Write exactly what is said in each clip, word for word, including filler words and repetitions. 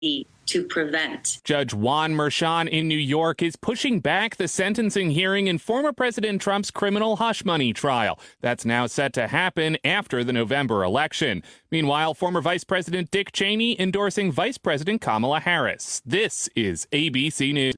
to prevent. Judge Juan Merchan in New York is pushing back the sentencing hearing in former President Trump's criminal hush money trial. That's now set to happen after the November election. Meanwhile, former Vice President Dick Cheney endorsing Vice President Kamala Harris. This is A B C News.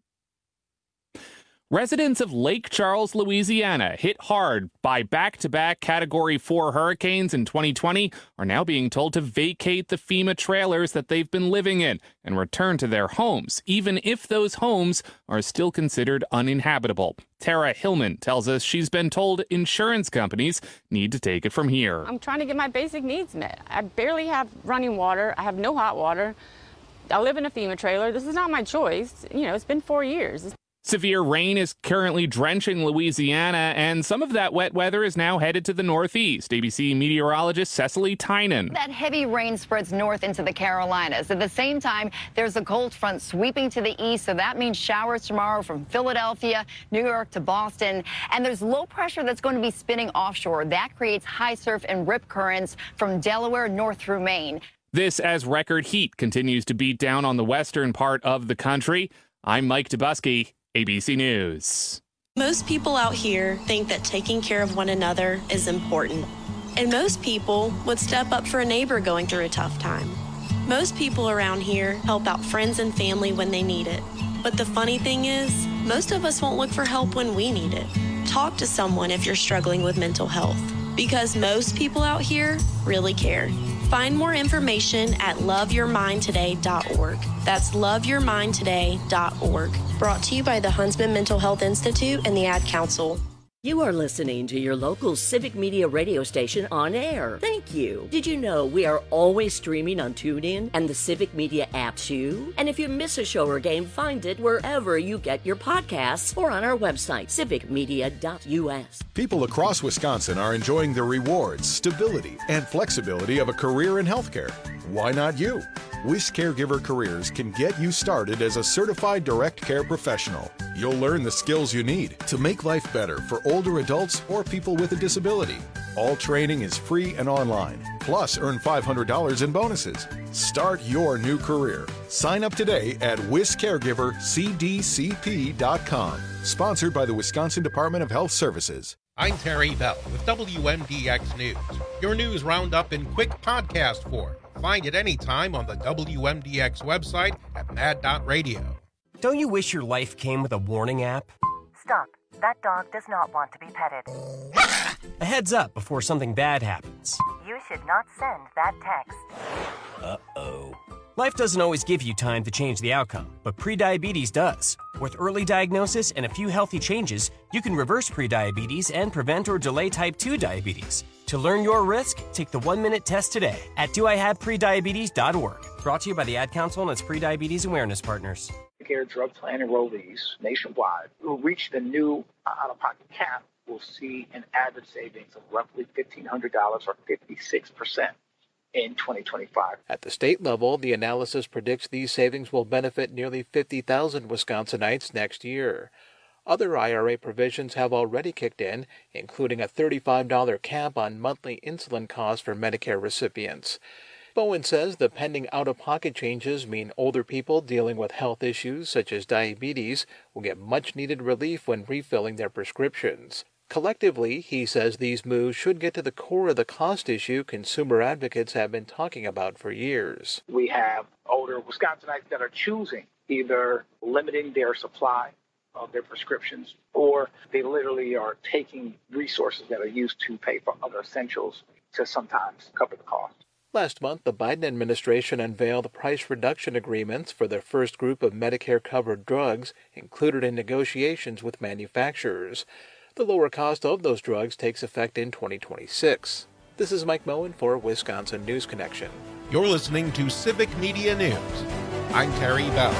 Residents of Lake Charles, Louisiana, hit hard by back-to-back Category four hurricanes in twenty twenty, are now being told to vacate the FEMA trailers that they've been living in and return to their homes, even if those homes are still considered uninhabitable. Tara Hillman tells us she's been told insurance companies need to take it from here. I'm trying to get my basic needs met. I barely have running water. I have no hot water. I live in a FEMA trailer. This is not my choice. You know, it's been four years. Severe rain is currently drenching Louisiana, and some of that wet weather is now headed to the northeast. A B C meteorologist Cecily Tynan. That heavy rain spreads north into the Carolinas. At the same time, there's a cold front sweeping to the east, so that means showers tomorrow from Philadelphia, New York to Boston. And there's low pressure that's going to be spinning offshore. That creates high surf and rip currents from Delaware north through Maine. This as record heat continues to beat down on the western part of the country. I'm Mike Dubusky, A B C News. Most people out here think that taking care of one another is important. And most people would step up for a neighbor going through a tough time. Most people around here help out friends and family when they need it. But the funny thing is, most of us won't look for help when we need it. Talk to someone if you're struggling with mental health, because most people out here really care. Find more information at love your mind today dot org. That's love your mind today dot org. Brought to you by the Huntsman Mental Health Institute and the Ad Council. You are listening to your local Civic Media radio station on air. Thank you. Did you know we are always streaming on TuneIn and the Civic Media app too? And if you miss a show or game, find it wherever you get your podcasts or on our website, civic media dot u s. People across Wisconsin are enjoying the rewards, stability, and flexibility of a career in healthcare. Why not you? Wish Caregiver Careers can get you started as a certified direct care professional. You'll learn the skills you need to make life better for older adults or people with a disability. All training is free and online. Plus, earn five hundred dollars in bonuses. Start your new career. Sign up today at wis caregiver c d c p dot com. Sponsored by the Wisconsin Department of Health Services. I'm Terry Bell with W M D X News, your news roundup in quick podcast form. Find it anytime on the W M D X website at mad dot radio. Don't you wish your life came with a warning app? Stop. That dog does not want to be petted. A heads up before something bad happens. You should not send that text. Uh-oh. Life doesn't always give you time to change the outcome, but prediabetes does. With early diagnosis and a few healthy changes, you can reverse prediabetes and prevent or delay type two diabetes. To learn your risk, take the one-minute test today at do I have prediabetes dot org. Brought to you by the Ad Council and its prediabetes awareness partners. Medicare drug plan enrollees nationwide who reach the new out-of-pocket cap will see an average savings of roughly fifteen hundred dollars or fifty-six percent. In twenty twenty-five. At the state level, the analysis predicts these savings will benefit nearly fifty thousand Wisconsinites next year. Other I R A provisions have already kicked in, including a thirty-five dollars cap on monthly insulin costs for Medicare recipients. Bowen says the pending out-of-pocket changes mean older people dealing with health issues such as diabetes will get much-needed relief when refilling their prescriptions. Collectively, he says these moves should get to the core of the cost issue consumer advocates have been talking about for years. We have older Wisconsinites that are choosing either limiting their supply of their prescriptions, or they literally are taking resources that are used to pay for other essentials to sometimes cover the cost. Last month, the Biden administration unveiled price reduction agreements for the first group of Medicare-covered drugs included in negotiations with manufacturers. The lower cost of those drugs takes effect in twenty twenty-six. This is Mike Moen for Wisconsin News Connection. You're listening to Civic Media News. I'm Terry Bell.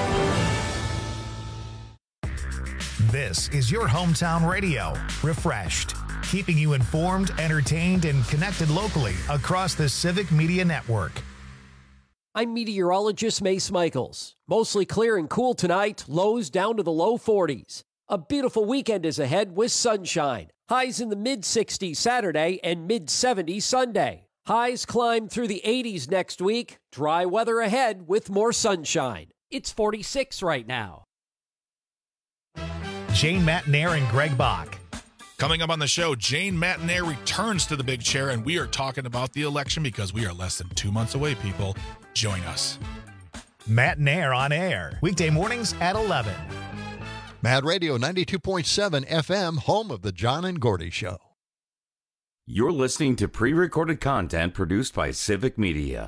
This is your hometown radio, Refreshed, keeping you informed, entertained, and connected locally across the Civic Media Network. I'm meteorologist Mace Michaels. Mostly clear and cool tonight, lows down to the low forties. A beautiful weekend is ahead with sunshine. Highs in the mid-sixties Saturday and mid-seventies Sunday. Highs climb through the eighties next week. Dry weather ahead with more sunshine. It's forty-six right now. Jane Matenaer and Greg Bach. Coming up on the show, Jane Matenaer returns to the big chair, and we are talking about the election because we are less than two months away, people. Join us. Matenaer on air. Weekday mornings at eleven. Mad Radio ninety-two point seven F M, home of the John and Gordy Show. You're listening to pre-recorded content produced by Civic Media.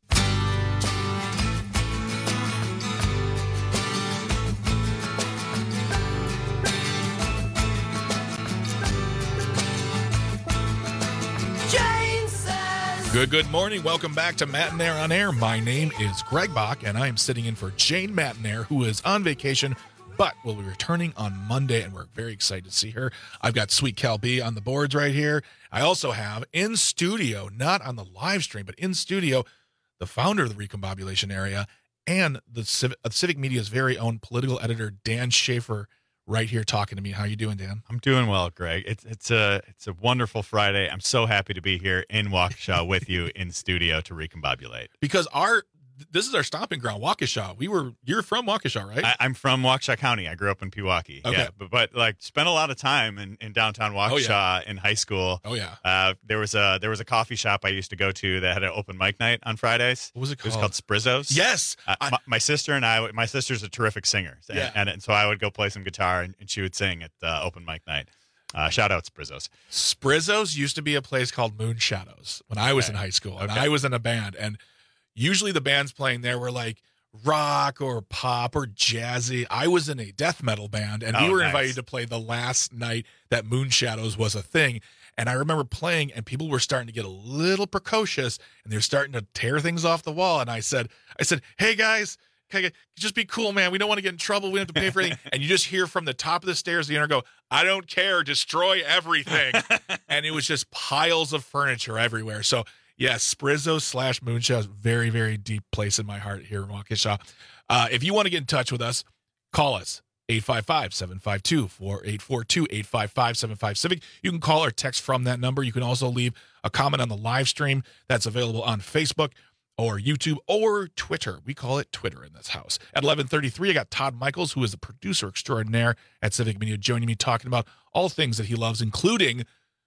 Good, good morning. Welcome back to Matenaer on Air. My name is Greg Bach, and I am sitting in for Jane Matenaer, who is on vacation, but will be returning on Monday, and we're very excited to see her. I've got Sweet Cal B on the boards right here. I also have in studio, not on the live stream, but in studio, the founder of the Recombobulation Area and the Civic, uh, Civic Media's very own political editor, Dan Schaefer, right here talking to me. How you doing, Dan? I'm doing well, Greg. It's it's a it's a wonderful Friday. I'm so happy to be here in Waukesha with you in studio to recombobulate. Because our this is our stomping ground, Waukesha. We were you're from Waukesha, right? I, I'm from Waukesha County. I grew up in Pewaukee. Okay. Yeah, but, but like spent a lot of time in, in downtown Waukesha Oh, yeah. in high school. Oh yeah. Uh, there was a there was a coffee shop I used to go to that had an open mic night on Fridays. What was it It was called? called Sprizzo's. Yes. Uh, I- my, my sister and I, my sister's a terrific singer, and, Yeah. and, and so I would go play some guitar, and, and she would sing at uh, open mic night. Uh, shout out Sprizzo's. Sprizzo's used to be a place called Moon Shadows when I was Okay. in high school, and Okay. I was in a band, and usually the bands playing there were like rock or pop or jazzy. I was in a death metal band, and we Oh, were nice. invited to play the last night that Moon Shadows was a thing. And I remember playing, and people were starting to get a little precocious, and they're starting to tear things off the wall. And I said, I said, hey guys, can I, just be cool, man. We don't want to get in trouble. We don't have to pay for anything. And you just hear from the top of the stairs, the owner go, I don't care, destroy everything. And it was just piles of furniture everywhere. So yes, Sprizzo slash Moonshine, very, very deep place in my heart here in Waukesha. Uh, if you want to get in touch with us, call us. eight five five, seven five two, four eight four two, eight five five, seven five Civic. You can call or text from that number. You can also leave a comment on the live stream that's available on Facebook or YouTube or Twitter. We call it Twitter in this house. At eleven thirty-three, I got Todd Michaels, who is the producer extraordinaire at Civic Media, joining me talking about all things that he loves, including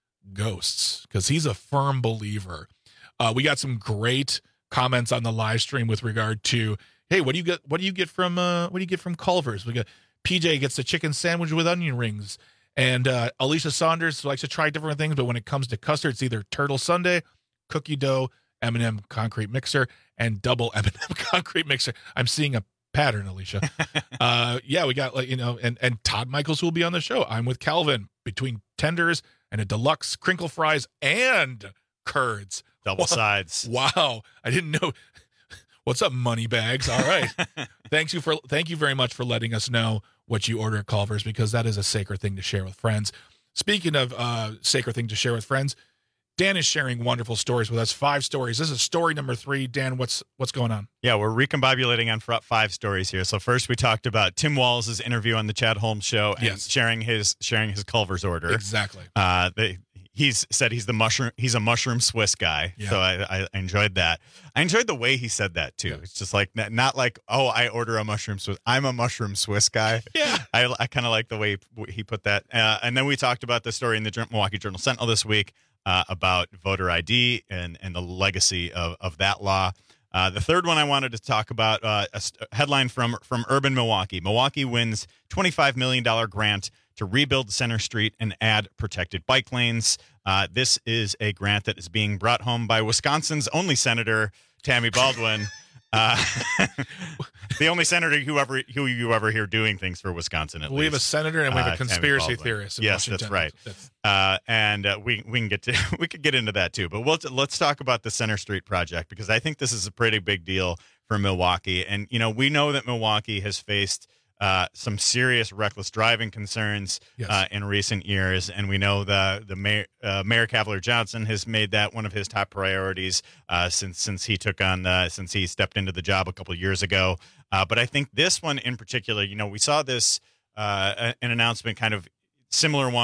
ghosts, because he's a firm believer. Uh, we got some great comments on the live stream with regard to, hey, what do you get? What do you get from? Uh, what do you get from Culver's? We got P J gets the chicken sandwich with onion rings, and uh, Alicia Saunders likes to try different things, but when it comes to custard, it's either turtle sundae, cookie dough, M and M concrete mixer, and double M and M concrete mixer. I'm seeing a pattern, Alicia. uh, yeah, we got like you know, and and Todd Michaels will be on the show. I'm with Calvin between tenders and a deluxe crinkle fries and curds. Double sides. Wow, I didn't know. What's up, money bags? All right. Thanks you for thank you very much for letting us know what you order at Culver's, because that is a sacred thing to share with friends. Speaking of uh, sacred thing to share with friends, Dan is sharing wonderful stories with us. Five stories. This is story number three. Dan, what's what's going on? Yeah, we're recombobulating on fr- five stories here. So first, we talked about Tim Walls' interview on the Chad Holmes Show and Yes. sharing his sharing his Culver's order. Exactly. Uh, they, he's said he's the mushroom. He's a mushroom Swiss guy. Yeah. So I, I enjoyed that. I enjoyed the way he said that too. Yeah. It's just like not, not like, oh, I order a mushroom Swiss. I'm a mushroom Swiss guy. Yeah. I, I kind of like the way he put that. Uh, and then we talked about the story in the Milwaukee Journal Sentinel this week uh, about voter I D and and the legacy of of that law. Uh, the third one I wanted to talk about, uh, a, st- a headline from from Urban Milwaukee. Milwaukee wins twenty-five million dollars grant to rebuild Center Street and add protected bike lanes. Uh, this is a grant that is being brought home by Wisconsin's only senator, Tammy Baldwin. uh, the only senator who ever who you ever hear doing things for Wisconsin. At We have least. a senator and we have a Uh, Tammy conspiracy Baldwin. theorist in Yes, Washington. that's right. That's- Uh, and uh, we we can get to we could get into that too. But we'll, let's talk about the Center Street project, because I think this is a pretty big deal for Milwaukee. And you know, we know that Milwaukee has faced uh, some serious reckless driving concerns Yes. uh, in recent years, and we know the the mayor, uh, Mayor Cavalier Johnson has made that one of his top priorities uh, since since he took on uh, since he stepped into the job a couple of years ago. Uh, but I think this one in particular, you know, we saw this uh, an announcement, kind of similar one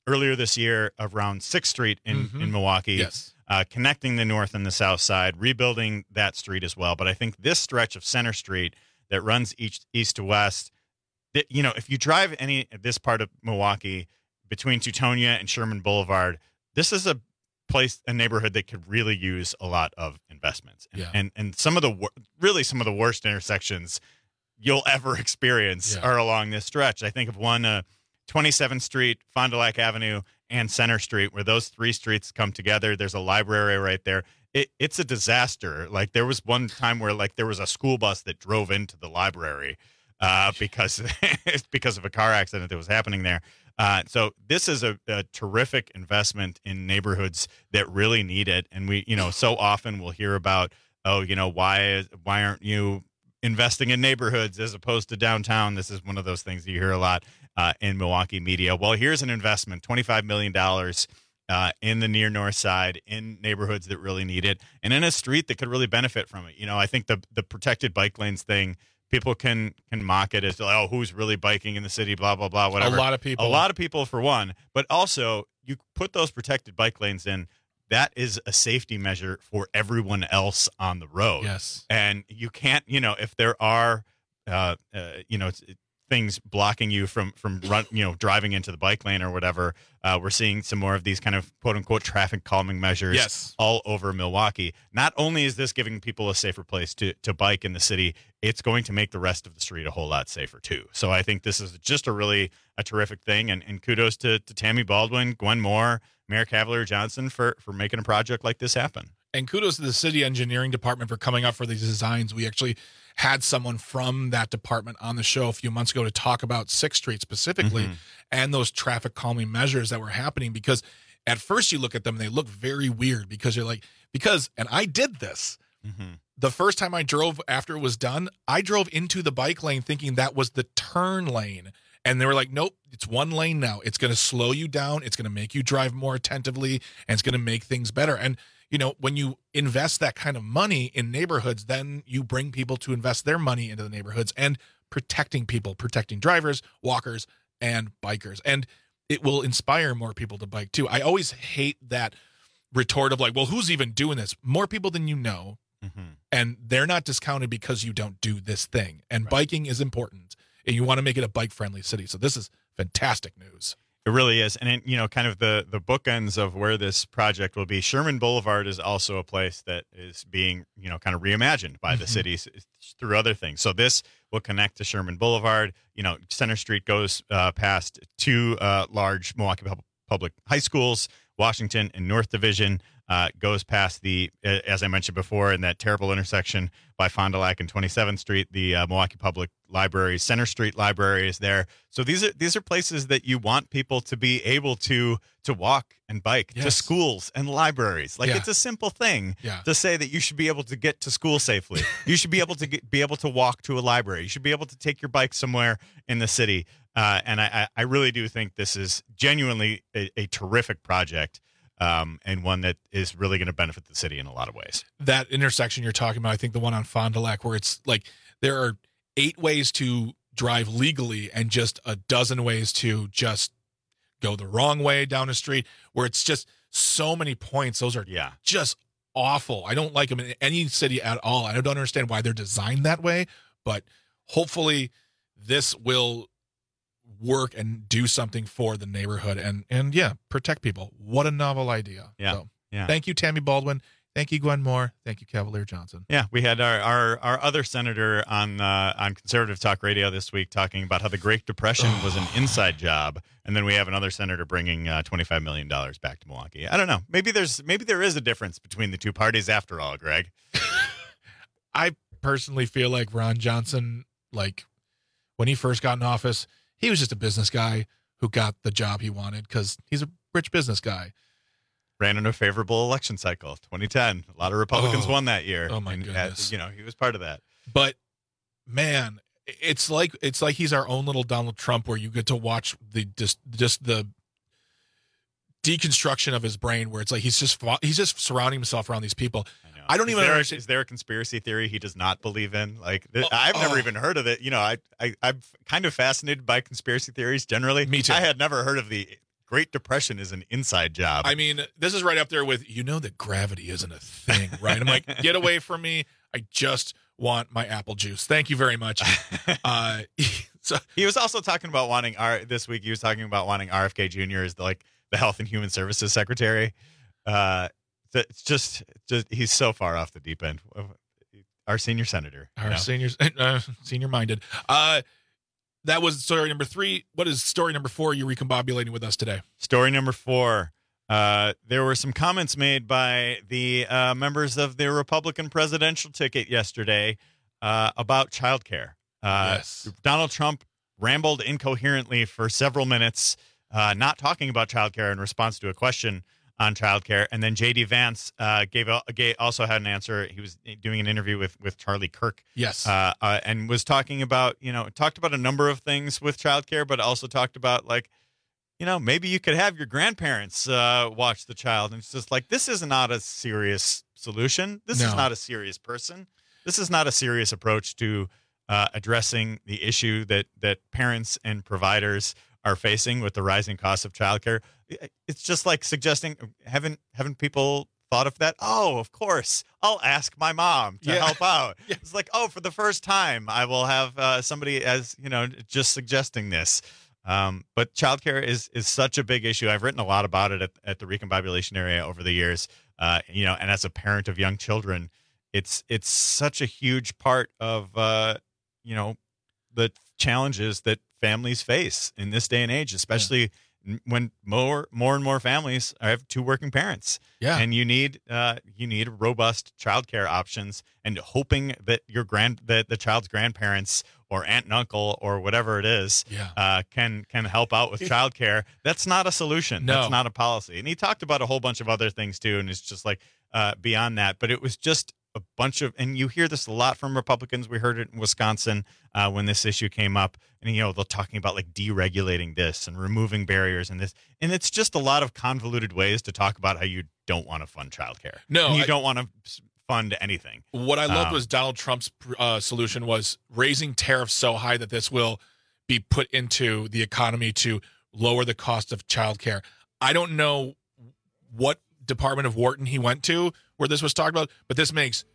earlier this year around sixth Street in, Mhm. in Milwaukee, Yes. uh, connecting the north and the south side, rebuilding that street as well. But I think this stretch of Center Street that runs east, east to west, that, you know, if you drive any this part of Milwaukee between Teutonia and Sherman Boulevard, this is a place, a neighborhood that could really use a lot of investments. And Yeah. and, and some of the wor- really some of the worst intersections you'll ever experience Yeah. are along this stretch. I think of one, uh, twenty-seventh Street, Fond du Lac Avenue, and Center Street, where those three streets come together. There's a library right there. It, it's a disaster. Like, there was one time where like there was a school bus that drove into the library uh, because because of a car accident that was happening there. Uh, so this is a, a terrific investment in neighborhoods that really need it. And we, you know, so often we'll hear about, oh, you know, why why aren't you investing in neighborhoods as opposed to downtown? This is one of those things that you hear a lot uh, in Milwaukee media. Well, here's an investment, twenty-five million dollars uh, in the near north side, in neighborhoods that really need it, and in a street that could really benefit from it. You know, I think the the protected bike lanes thing, people can can mock it as, oh, who's really biking in the city, blah, blah, blah, whatever. A lot of people. A lot of people, for one. But also, you put those protected bike lanes in, that is a safety measure for everyone else on the road. Yes. And you can't, you know, if there are, uh, uh, you know, things blocking you from from run, you know, driving into the bike lane or whatever, uh, we're seeing some more of these kind of quote unquote traffic calming measures Yes. all over Milwaukee. Not only is this giving people a safer place to to bike in the city, it's going to make the rest of the street a whole lot safer too. So I think this is just a really a terrific thing, and, and kudos to, to Tammy Baldwin, Gwen Moore, Mayor Cavalier Johnson for for making a project like this happen. And kudos to the city engineering department for coming up for these designs. We actually had someone from that department on the show a few months ago to talk about sixth Street specifically Mhm. and those traffic calming measures that were happening, because at first you look at them and they look very weird because you're like, because, and I did this. Mm-hmm. The first time I drove after it was done, I drove into the bike lane thinking that was the turn lane. And they were like, nope, it's one lane now. It's going to slow you down. It's going to make you drive more attentively, and it's going to make things better. And, you know, when you invest that kind of money in neighborhoods, then you bring people to invest their money into the neighborhoods and protecting people, protecting drivers, walkers, and bikers. And it will inspire more people to bike too. I always hate that retort of like, well, who's even doing this? More people than you know. Mm-hmm. And they're not discounted because you don't do this thing. And biking is important, and you want to make it a bike-friendly city. So this is fantastic news. It really is. And, it, you know, kind of the, the bookends of where this project will be. Sherman Boulevard is also a place that is being, you know, kind of reimagined by the Mhm. city s- through other things. So this will connect to Sherman Boulevard. You know, Center Street goes uh, past two uh, large Milwaukee Pub- Public High Schools, Washington and North Division. Uh, goes past the, uh, as I mentioned before, in that terrible intersection by Fond du Lac and twenty-seventh Street, the uh, Milwaukee Public Library, Center Street Library is there. So these are these are places that you want people to be able to to walk and bike to Yes. schools and libraries. Like Yeah. it's a simple thing Yeah. to say that you should be able to get to school safely. You should be able to get, be able to walk to a library. You should be able to take your bike somewhere in the city. Uh, and I, I really do think this is genuinely a, a terrific project. Um, and one that is really going to benefit the city in a lot of ways. That intersection you're talking about, I think the one on Fond du Lac, where it's like there are eight ways to drive legally and just a dozen ways to just go the wrong way down the street, where it's just so many points. Those are Yeah. just awful. I don't like them in any city at all. I don't understand why they're designed that way, but hopefully this will work and do something for the neighborhood and and yeah, protect people. What a novel idea. Yeah. So, Yeah. thank you, Tammy Baldwin. Thank you, Gwen Moore. Thank you, Cavalier Johnson. Yeah, we had our, our, our other senator on uh, on Conservative Talk Radio this week talking about how the Great Depression was an inside job, and then we have another senator bringing uh, twenty-five million dollars back to Milwaukee. I don't know. Maybe there's maybe there is a difference between the two parties after all, Greg. I personally feel like Ron Johnson, like when he first got in office, he was just a business guy who got the job he wanted because he's a rich business guy. Ran in a favorable election cycle, twenty ten. A lot of Republicans Oh. won that year. Oh, my and, uh, goodness. you know, he was part of that. But man, it's like it's like he's our own little Donald Trump, where you get to watch the just just the deconstruction of his brain, where it's like he's just he's just surrounding himself around these people. I, know. I don't is even there, understand. Is there a conspiracy theory he does not believe in? Like, th- Oh, I've never oh. even heard of it. You know, I, I I'm kind of fascinated by conspiracy theories generally. Me too. I had never heard of the Great Depression is an inside job. I mean, this is right up there with, you know that gravity isn't a thing, right? I'm like, get away from me. I just want my apple juice. Thank you very much. Uh, so he was also talking about wanting R this week. He was talking about wanting R F K Junior as the, like the Health and Human Services Secretary. Uh, it's just, just he's so far off the deep end. Our senior senator, our know? seniors, uh, senior minded. Uh, that was story number three. What is story number four? You're recombobulating with us today. Story number four. Uh, there were some comments made by the uh, members of the Republican presidential ticket yesterday uh, about childcare. Uh, yes. Donald Trump rambled incoherently for several minutes, uh, not talking about childcare in response to a question on childcare. And then J D Vance uh, gave, gave also had an answer. He was doing an interview with with Charlie Kirk. Yes. Uh, uh, and was talking about, you know, talked about a number of things with childcare, but also talked about, like, you know, maybe you could have your grandparents uh, watch the child. And it's just like, this is not a serious solution. This No. is not a serious person. This is not a serious approach to uh, addressing the issue that that parents and providers are facing with the rising cost of childcare. It's just like suggesting, haven't haven't people thought of that? Oh, of course, I'll ask my mom to Yeah. help out. Yeah. It's like, oh, for the first time, I will have uh, somebody as, you know, just suggesting this. Um, but childcare is is such a big issue. I've written a lot about it at, at the recombobulation area over the years. Uh, you know, and as a parent of young children, it's it's such a huge part of uh, you know, the challenges that families face in this day and age, especially yeah. when more more and more families have two working parents. Yeah, and you need uh, you need robust childcare options, and hoping that your grand that the child's grandparents or aunt and uncle or whatever it is yeah. uh, can can help out with childcare. That's not a solution. No. That's not a policy. And he talked about a whole bunch of other things too, and it's just like uh, beyond that. But it was just a bunch of, and you hear this a lot from Republicans. We heard it in Wisconsin uh, when this issue came up, and you know they're talking about like deregulating this and removing barriers and this, and it's just a lot of convoluted ways to talk about how you don't want to fund childcare. No, and you I- don't want to fund anything. What I loved Um, was Donald Trump's uh, solution was raising tariffs so high that this will be put into the economy to lower the cost of childcare. I don't know what Department of Wharton he went to where this was talked about, but this makes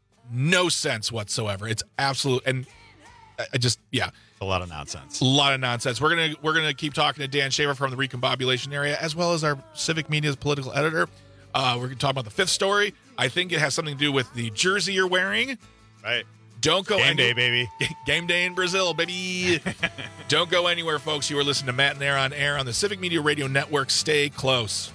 no sense whatsoever. It's absolute, and I I just yeah, it's a lot of nonsense. A lot of nonsense. We're gonna we're gonna keep talking to Dan Shaver from the recombobulation area, as well as our Civic Media's political editor. Uh, we're gonna talk about the fifth story. I think it has something to do with the jersey you're wearing. Right. Don't go Game any- day, baby. Game day in Brazil, baby. Don't go anywhere, folks. You are listening to Matt and Air on air on the Civic Media Radio Network. Stay close.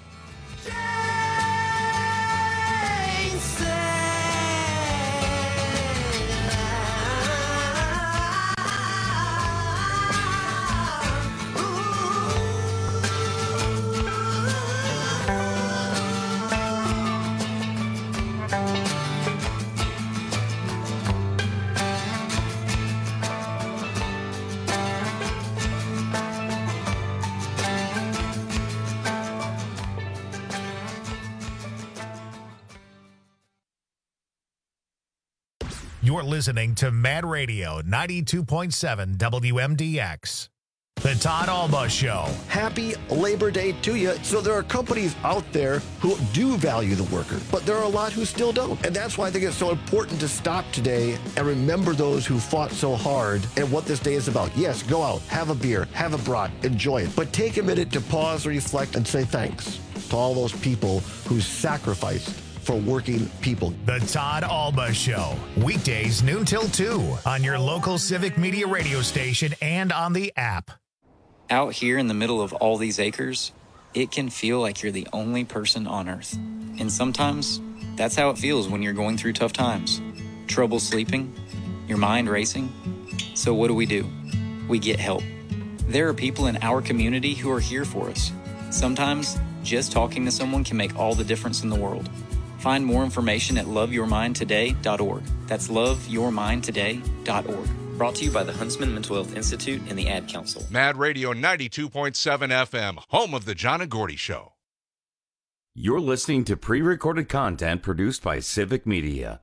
You're listening to Mad Radio ninety-two point seven W M D X. The Todd Alba Show. Happy Labor Day to you. So there are companies out there who do value the worker, but there are a lot who still don't. And that's why I think it's so important to stop today and remember those who fought so hard and what this day is about. Yes, go out, have a beer, have a brat, enjoy it. But take a minute to pause, reflect, and say thanks to all those people who sacrificed for working people. The Todd Alba Show. Weekdays noon till two on your local Civic Media radio station and on the app. Out here in the middle of all these acres, it can feel like you're the only person on Earth. And sometimes, that's how it feels when you're going through tough times. Trouble sleeping, your mind racing. So what do we do? We get help. There are people in our community who are here for us. Sometimes, just talking to someone can make all the difference in the world. Find more information at love your mind today dot org. That's love your mind today dot org. Brought to you by the Huntsman Mental Health Institute and the Ad Council. Mad Radio ninety-two point seven F M, home of the John and Gordy Show. You're listening to pre-recorded content produced by Civic Media.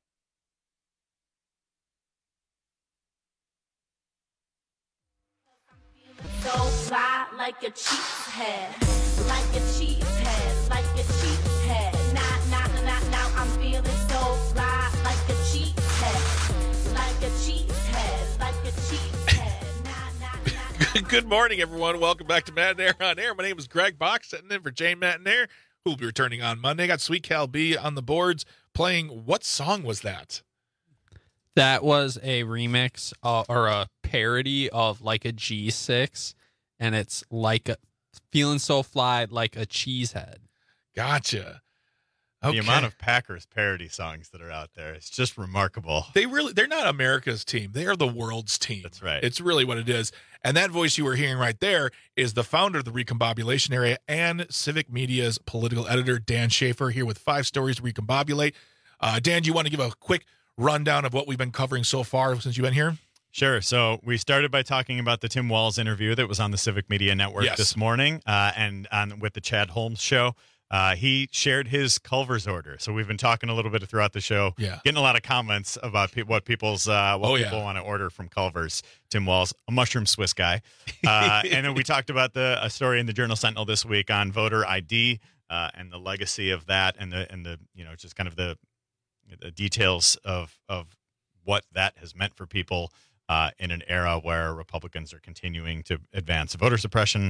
So fly like a cheetah's head. like a cheesehead, like a cheesehead. Now, now, now, now I'm feeling so fly, like a cheesehead, like a cheesehead, like a cheesehead. Nah, nah, nah. Good morning, everyone. Welcome back to Madden Air on Air. My name is Greg Bach, sitting in for Jane Madden, who will be returning on Monday. Got Sweet Cal B on the boards playing. What song was that? That was a remix uh, or a parody of like a G six, and it's like a feeling so fly like a cheesehead. Gotcha. Okay. The amount of Packers parody songs that are out there, it's just remarkable. They really, they're not America's team. They are the world's team. That's right. It's really what it is. And that voice you were hearing right there is the founder of the Recombobulation Area and Civic Media's political editor, Dan Schaefer, here with five stories to recombobulate. Uh, Dan, do you want to give a quick rundown of what we've been covering so far since you've been here? Sure. So we started by talking about the Tim Walz interview that was on the Civic Media Network Yes. this morning, uh, and on with the Chad Holmes show. Uh, he shared his Culver's order. So we've been talking a little bit throughout the show, Yeah. getting a lot of comments about pe- what people's uh, what Oh, people yeah. want to order from Culver's. Tim Walz, a mushroom Swiss guy, uh, and then we talked about the a story in the Journal Sentinel this week on voter I D uh, and the legacy of that, and the and the you know just kind of the the details of of what that has meant for people uh, in an era where Republicans are continuing to advance voter suppression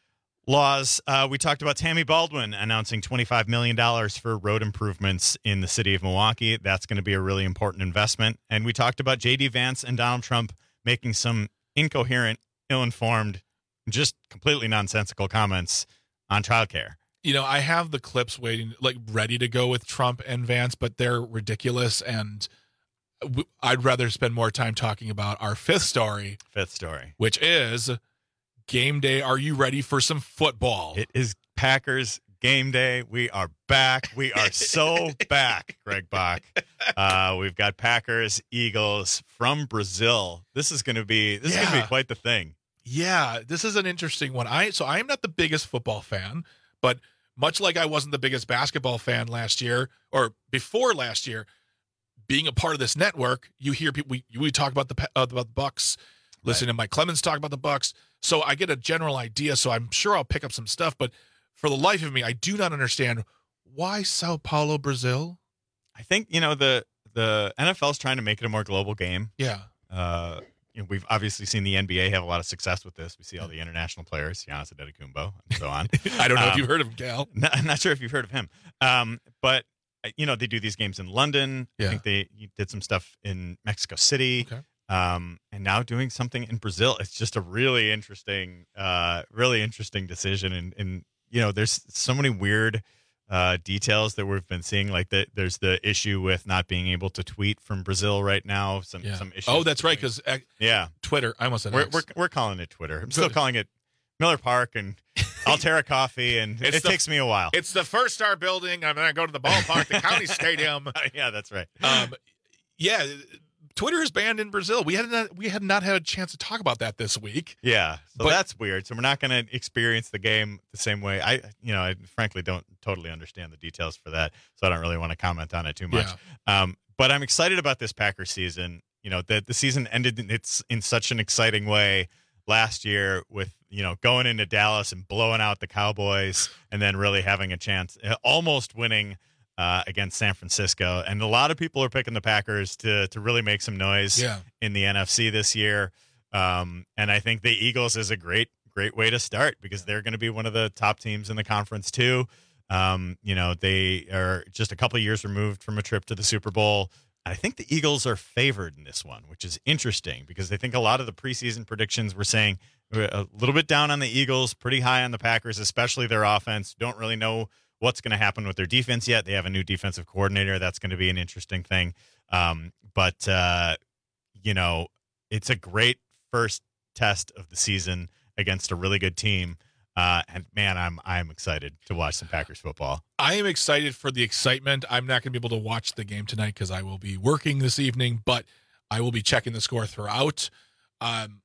laws. Uh, we talked about Tammy Baldwin announcing twenty-five million dollars for road improvements in the city of Milwaukee. That's going to be a really important investment. And we talked about J D Vance and Donald Trump making some incoherent, ill-informed, just completely nonsensical comments on childcare. You know, I have the clips waiting, like ready to go with Trump and Vance, but they're ridiculous. And w- I'd rather spend more time talking about our fifth story, Fifth story. which is game day. Are you ready for some football? It is Packers game day. We are back. We are so back, Greg Bach. Uh, we've got Packers, Eagles from Brazil. This is going to be this is going to Yeah. be quite the thing. Yeah, this is an interesting one. I so I am not the biggest football fan, but much like I wasn't the biggest basketball fan last year or before last year, being a part of this network, you hear people we we talk about the Pa- uh, about the Bucks, listen to Mike Clemens talk about the Bucks, so I get a general idea. So I'm sure I'll pick up some stuff, but for the life of me, I do not understand why Sao Paulo, Brazil. I think you know the the N F L is trying to make it a more global game. Yeah. Uh, you know, we've obviously seen the N B A have a lot of success with this. We see all the international players, Giannis Antetokounmpo, and so on. I don't know Um, if you've heard of him, Cal. No, I'm not sure if you've heard of him. Um, but, uh, you know, they do these games in London. Yeah. I think they did some stuff in Mexico City. Okay. Um, and now doing something in Brazil. It's just a really interesting, uh, really interesting decision. And, and, you know, there's so many weird uh, details that we've been seeing. Like the, there's the issue with not being able to tweet from Brazil right now. Some, Yeah. some issues. Oh, that's right, between- because yeah, Twitter. I almost said we're, X. we're, we're calling it Twitter. I'm still Good. calling it Miller Park and Altera Coffee. And It's it the- takes me a while. It's the First Star Building. I'm going to go to the ballpark, the county stadium. Yeah, that's right. Um, yeah, Twitter is banned in Brazil. We had not, we had not had a chance to talk about that this week. Yeah, so But- that's weird. So we're not going to experience the game the same way. I, you know, I frankly don't totally understand the details for that, so I don't really want to comment on it too much. Um, but I'm excited about this Packers season. You know, the the season ended in, it's in such an exciting way last year with you know going into Dallas and blowing out the Cowboys, and then really having a chance, almost winning. Uh, against San Francisco, and a lot of people are picking the Packers to to really make some noise Yeah. in the N F C this year. Um, and I think the Eagles is a great great way to start because they're going to be one of the top teams in the conference too. Um, you know, they are just a couple of years removed from a trip to the Super Bowl. I think the Eagles are favored in this one, which is interesting because I think a lot of the preseason predictions were saying a little bit down on the Eagles, pretty high on the Packers, especially their offense. Don't really know what's going to happen with their defense yet. They have a new defensive coordinator. That's going to be an interesting thing. Um, but, uh, you know, it's a great first test of the season against a really good team. Uh, and man, I'm I'm excited to watch some Packers football. I am excited for the excitement. I'm not going to be able to watch the game tonight because I will be working this evening, but I will be checking the score throughout. Um,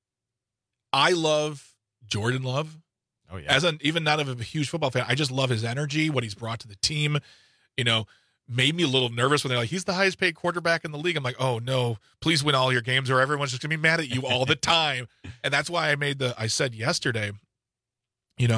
I love Jordan Love. Oh yeah. As an even not of a huge football fan, I just love his energy, what he's brought to the team. You know, made me a little nervous when they're like, he's the highest paid quarterback in the league. I'm like, oh no, please win all your games or everyone's just gonna be mad at you all the time. And that's why I made the I said yesterday, you know,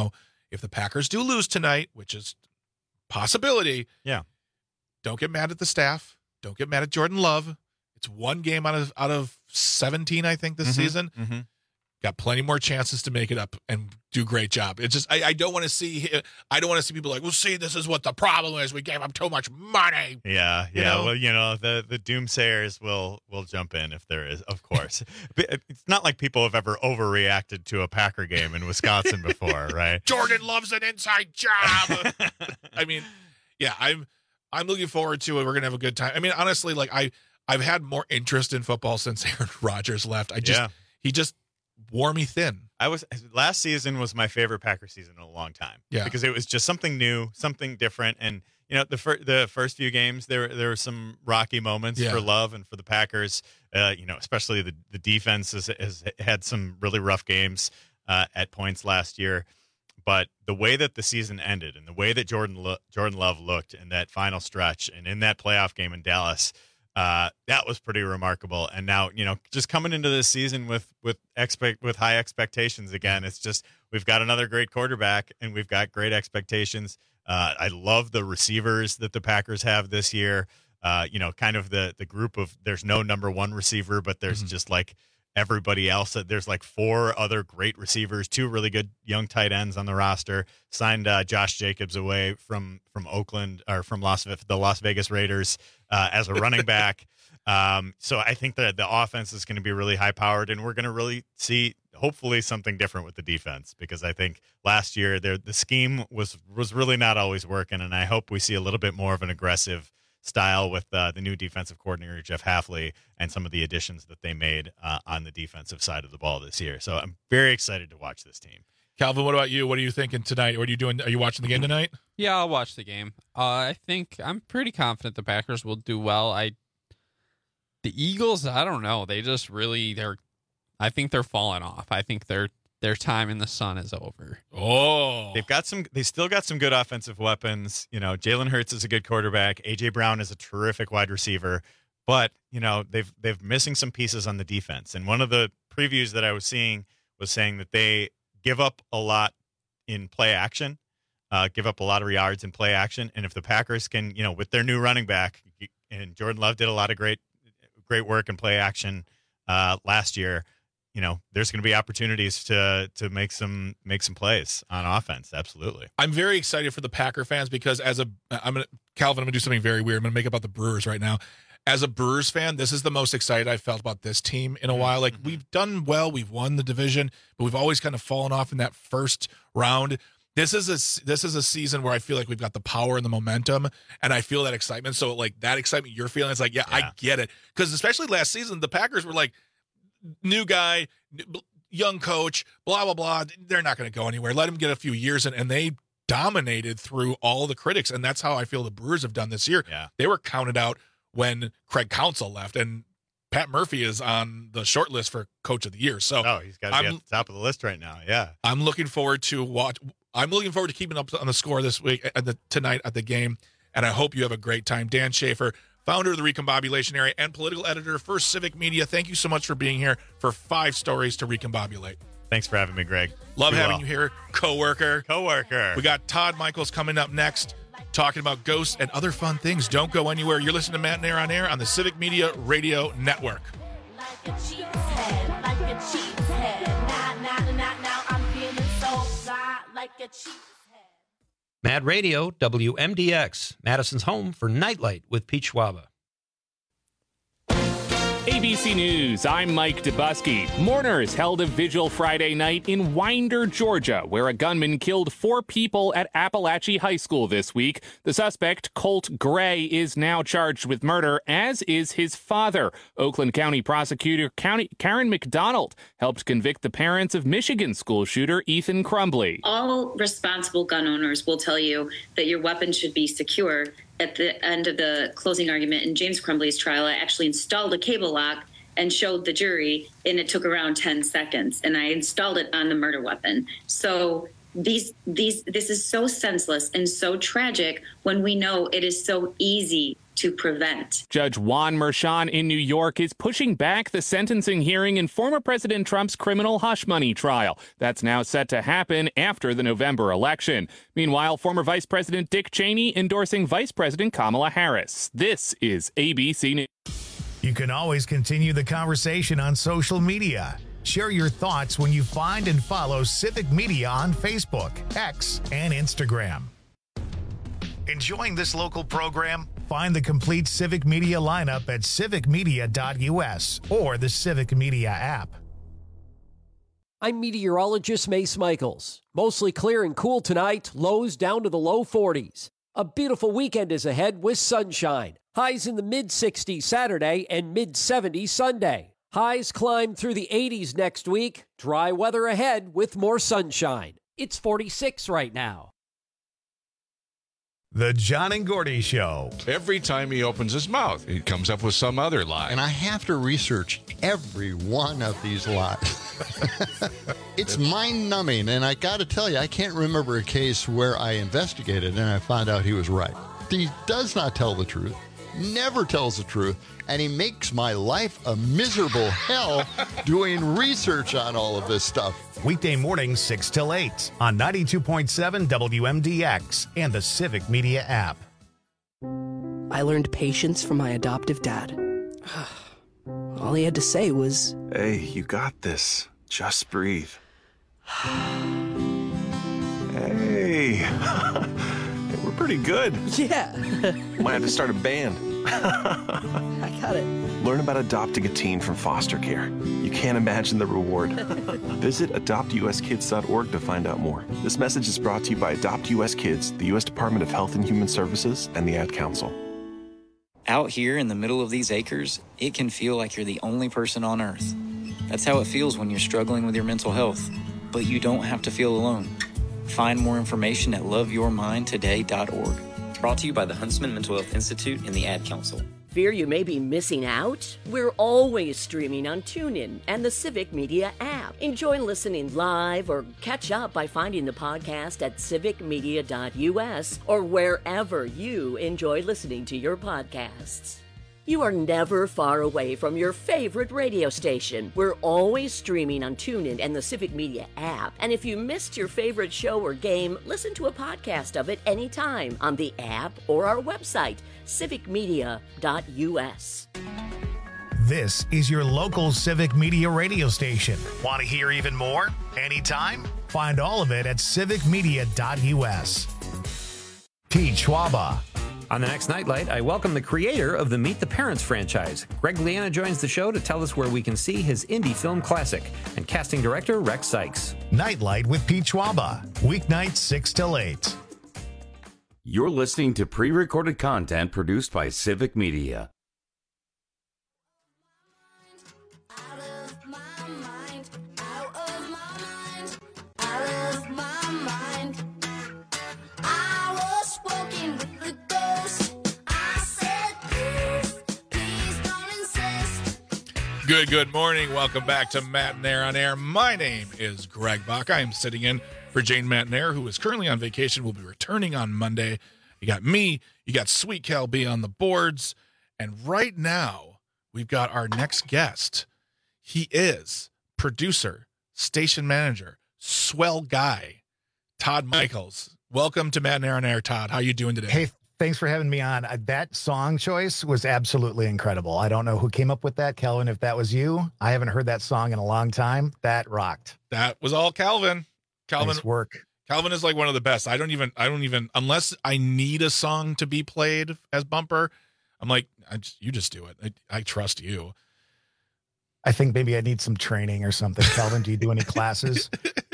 if the Packers do lose tonight, which is possibility, yeah, don't get mad at the staff. Don't get mad at Jordan Love. It's one game out of out of seventeen, I think, this Mhm, season. mhm. Got plenty more chances to make it up and do a great job. It's just I, I don't want to see I don't want to see people like, well, see, this is what the problem is. We gave them too much money. Yeah, You yeah. know? Well, you know, the the doomsayers will will jump in if there is, of course. But it's not like people have ever overreacted to a Packer game in Wisconsin before, right? Jordan loves an inside job. I mean, yeah, I'm I'm looking forward to it. We're gonna have a good time. I mean, honestly, like I I've had more interest in football since Aaron Rodgers left. I just Yeah. he just wore me thin. I was last season was my favorite Packer season in a long time. Yeah. because it was just something new, something different, and you know the fir- the first few games there there were some rocky moments Yeah. for Love and for the Packers. Uh, you know, especially the the defense has, has had some really rough games uh, at points last year. But the way that the season ended and the way that Jordan Lo- Jordan Love looked in that final stretch and in that playoff game in Dallas. Uh, that was pretty remarkable. And now, you know, just coming into this season with with expect with high expectations again, it's just we've got another great quarterback and we've got great expectations. Uh, I love the receivers that the Packers have this year. Uh, you know, kind of the the group of there's no number one receiver, but there's Mm-hmm. just like everybody else. There's like four other great receivers, two really good young tight ends on the roster. Signed uh, Josh Jacobs away from from Oakland or from Las the Las Vegas Raiders uh, as a running back. Um, so I think that the offense is going to be really high powered, and we're going to really see hopefully something different with the defense, because I think last year there the scheme was was really not always working, and I hope we see a little bit more of an aggressive style with uh, the new defensive coordinator, Jeff Hafley, and some of the additions that they made uh, on the defensive side of the ball this year. So I'm very excited to watch this team. Calvin, what about you? What are you thinking tonight? What are you doing? Are you watching the game tonight? Yeah, I'll watch the game. Uh, I think I'm pretty confident the Packers will do well. I, the Eagles, I don't know. They just really they're. I think they're falling off. I think their their time in the sun is over. Oh, they've got some. They still got some good offensive weapons. You know, Jalen Hurts is a good quarterback. A J Brown is a terrific wide receiver. But you know, they've they've missing some pieces on the defense. And one of the previews that I was seeing was saying that they give up a lot in play action, uh, give up a lot of yards in play action. And if the Packers can, you know, with their new running back, and Jordan Love did a lot of great, great work in play action uh, last year, you know, there's going to be opportunities to to make some make some plays on offense. Absolutely. I'm very excited for the Packer fans because as a I'm gonna Calvin, I'm gonna do something very weird. I'm gonna make about the Brewers right now. As a Brewers fan, this is the most excited I've felt about this team in a while. Like, we've done well, we've won the division, but we've always kind of fallen off in that first round. This is a this is a season where I feel like we've got the power and the momentum, and I feel that excitement. So, like, that excitement you're feeling, it's like, yeah, yeah. I get it. Because especially last season, the Packers were like, new guy, young coach, blah, blah, blah. They're not going to go anywhere. Let him get a few years in, and they dominated through all the critics, and that's how I feel the Brewers have done this year. Yeah. They were counted out when Craig Counsell left, and Pat Murphy is on the short list for Coach of the Year. So, oh, he's got to be at the top of the list right now. Yeah, I'm looking forward to watch. I'm looking forward to keeping up on the score this week at the tonight at the game, and I hope you have a great time. Dan Schaefer, founder of the Recombobulation Area and political editor for Civic Media, thank you so much for being here for five stories to recombobulate. Thanks for having me, Greg. Love Do having well. you here, coworker. Coworker. We got Todd Michaels coming up next, talking about ghosts and other fun things. Don't go anywhere. You're listening to Matt and Air on Air on the Civic Media Radio Network. Like a cheat's head, like a cheat's head. Nah, nah, nah, nah, nah, I'm feeling so fly, like a cheat's head. Mad Radio, W M D X, Madison's home for Nightlight with Pete Schwaba. A B C News, I'm Mike Dubusky. Mourners held a vigil Friday night in Winder, Georgia, where a gunman killed four people at Appalachia High School this week. The suspect, Colt Gray, is now charged with murder, as is his father. Oakland County prosecutor County, Karen McDonald helped convict the parents of Michigan school shooter Ethan Crumbly. All responsible gun owners will tell you that your weapon should be secure. At the end of the closing argument in James Crumbly's trial, I actually installed a cable lock and showed the jury, and it took around ten seconds. And I installed it on the murder weapon. So these, these, this is so senseless and so tragic when we know it is so easy to prevent. Judge Juan Merchan in New York is pushing back the sentencing hearing in former President Trump's criminal hush money trial. That's now set to happen after the November election. Meanwhile, former Vice President Dick Cheney endorsing Vice President Kamala Harris. This is A B C News. You can always continue the conversation on social media. Share your thoughts when you find and follow Civic Media on Facebook, X, and Instagram. Enjoying this local program? Find the complete Civic Media lineup at civic media dot U S or the Civic Media app. I'm meteorologist Mace Michaels. Mostly clear and cool tonight, lows down to the low forties. A beautiful weekend is ahead with sunshine. Highs in the mid sixties Saturday and mid seventies Sunday. Highs climb through the eighties next week. Dry weather ahead with more sunshine. It's forty-six right now. The John and Gordy Show. Every time he opens his mouth, he comes up with some other lie. And I have to research every one of these lies. It's mind-numbing, and I got to tell you, I can't remember a case where I investigated and I found out he was right. He does not tell the truth, never tells the truth, and he makes my life a miserable hell doing research on all of this stuff. Weekday mornings, six till eight on ninety-two point seven W M D X and the Civic Media app. I learned patience from my adoptive dad. All he had to say was, "Hey, you got this. Just breathe." Hey, we're pretty good. Yeah. Might have to start a band. I got it. Learn about adopting a teen from foster care. You can't imagine the reward. Visit adopt U S kids dot org to find out more. This message is brought to you by Adopt U S Kids, the U S Department of Health and Human Services, and the Ad Council. Out here in the middle of these acres, it can feel like you're the only person on Earth. That's how it feels when you're struggling with your mental health. But you don't have to feel alone. Find more information at love your mind today dot org. Brought to you by the Huntsman Mental Health Institute and the Ad Council. Fear you may be missing out? We're always streaming on TuneIn and the Civic Media app. Enjoy listening live or catch up by finding the podcast at civic media dot U S or wherever you enjoy listening to your podcasts. You are never far away from your favorite radio station. We're always streaming on TuneIn and the Civic Media app. And if you missed your favorite show or game, listen to a podcast of it anytime on the app or our website, civic media dot U S. This is your local Civic Media radio station. Want to hear even more? Anytime? Find all of it at civic media dot U S. Pete Schwaba. On the next Nightlight, I welcome the creator of the Meet the Parents franchise. Greg Liana joins the show to tell us where we can see his indie film classic, and casting director Rex Sykes. Nightlight with Pete Schwaba, weeknights six till eight. You're listening to pre-recorded content produced by Civic Media. Good, good morning. Welcome back to Matt and Air on Air. My name is Greg Bach. I am sitting in for Jane Matnair, who is currently on vacation, will be returning on Monday. You got me, you got Sweet Cal B on the boards, and right now we've got our next guest. He is producer, station manager, swell guy, Todd Michaels. Welcome to Matt and Air on Air, Todd. How you doing today? Hey, thanks for having me on. Uh, that song choice was absolutely incredible. I don't know who came up with that, Calvin, if that was you. I haven't heard that song in a long time. That rocked. That was all Calvin. Calvin nice work. Calvin is like one of the best. I don't even, I don't even, unless I need a song to be played as bumper, I'm like, I just, you just do it. I, I trust you. I think maybe I need some training or something. Calvin, do you do any classes?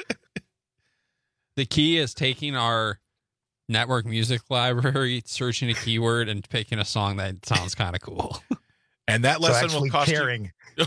The key is taking our network music library, searching a keyword, and picking a song that sounds kind of cool. And that lesson so will cost caring. you.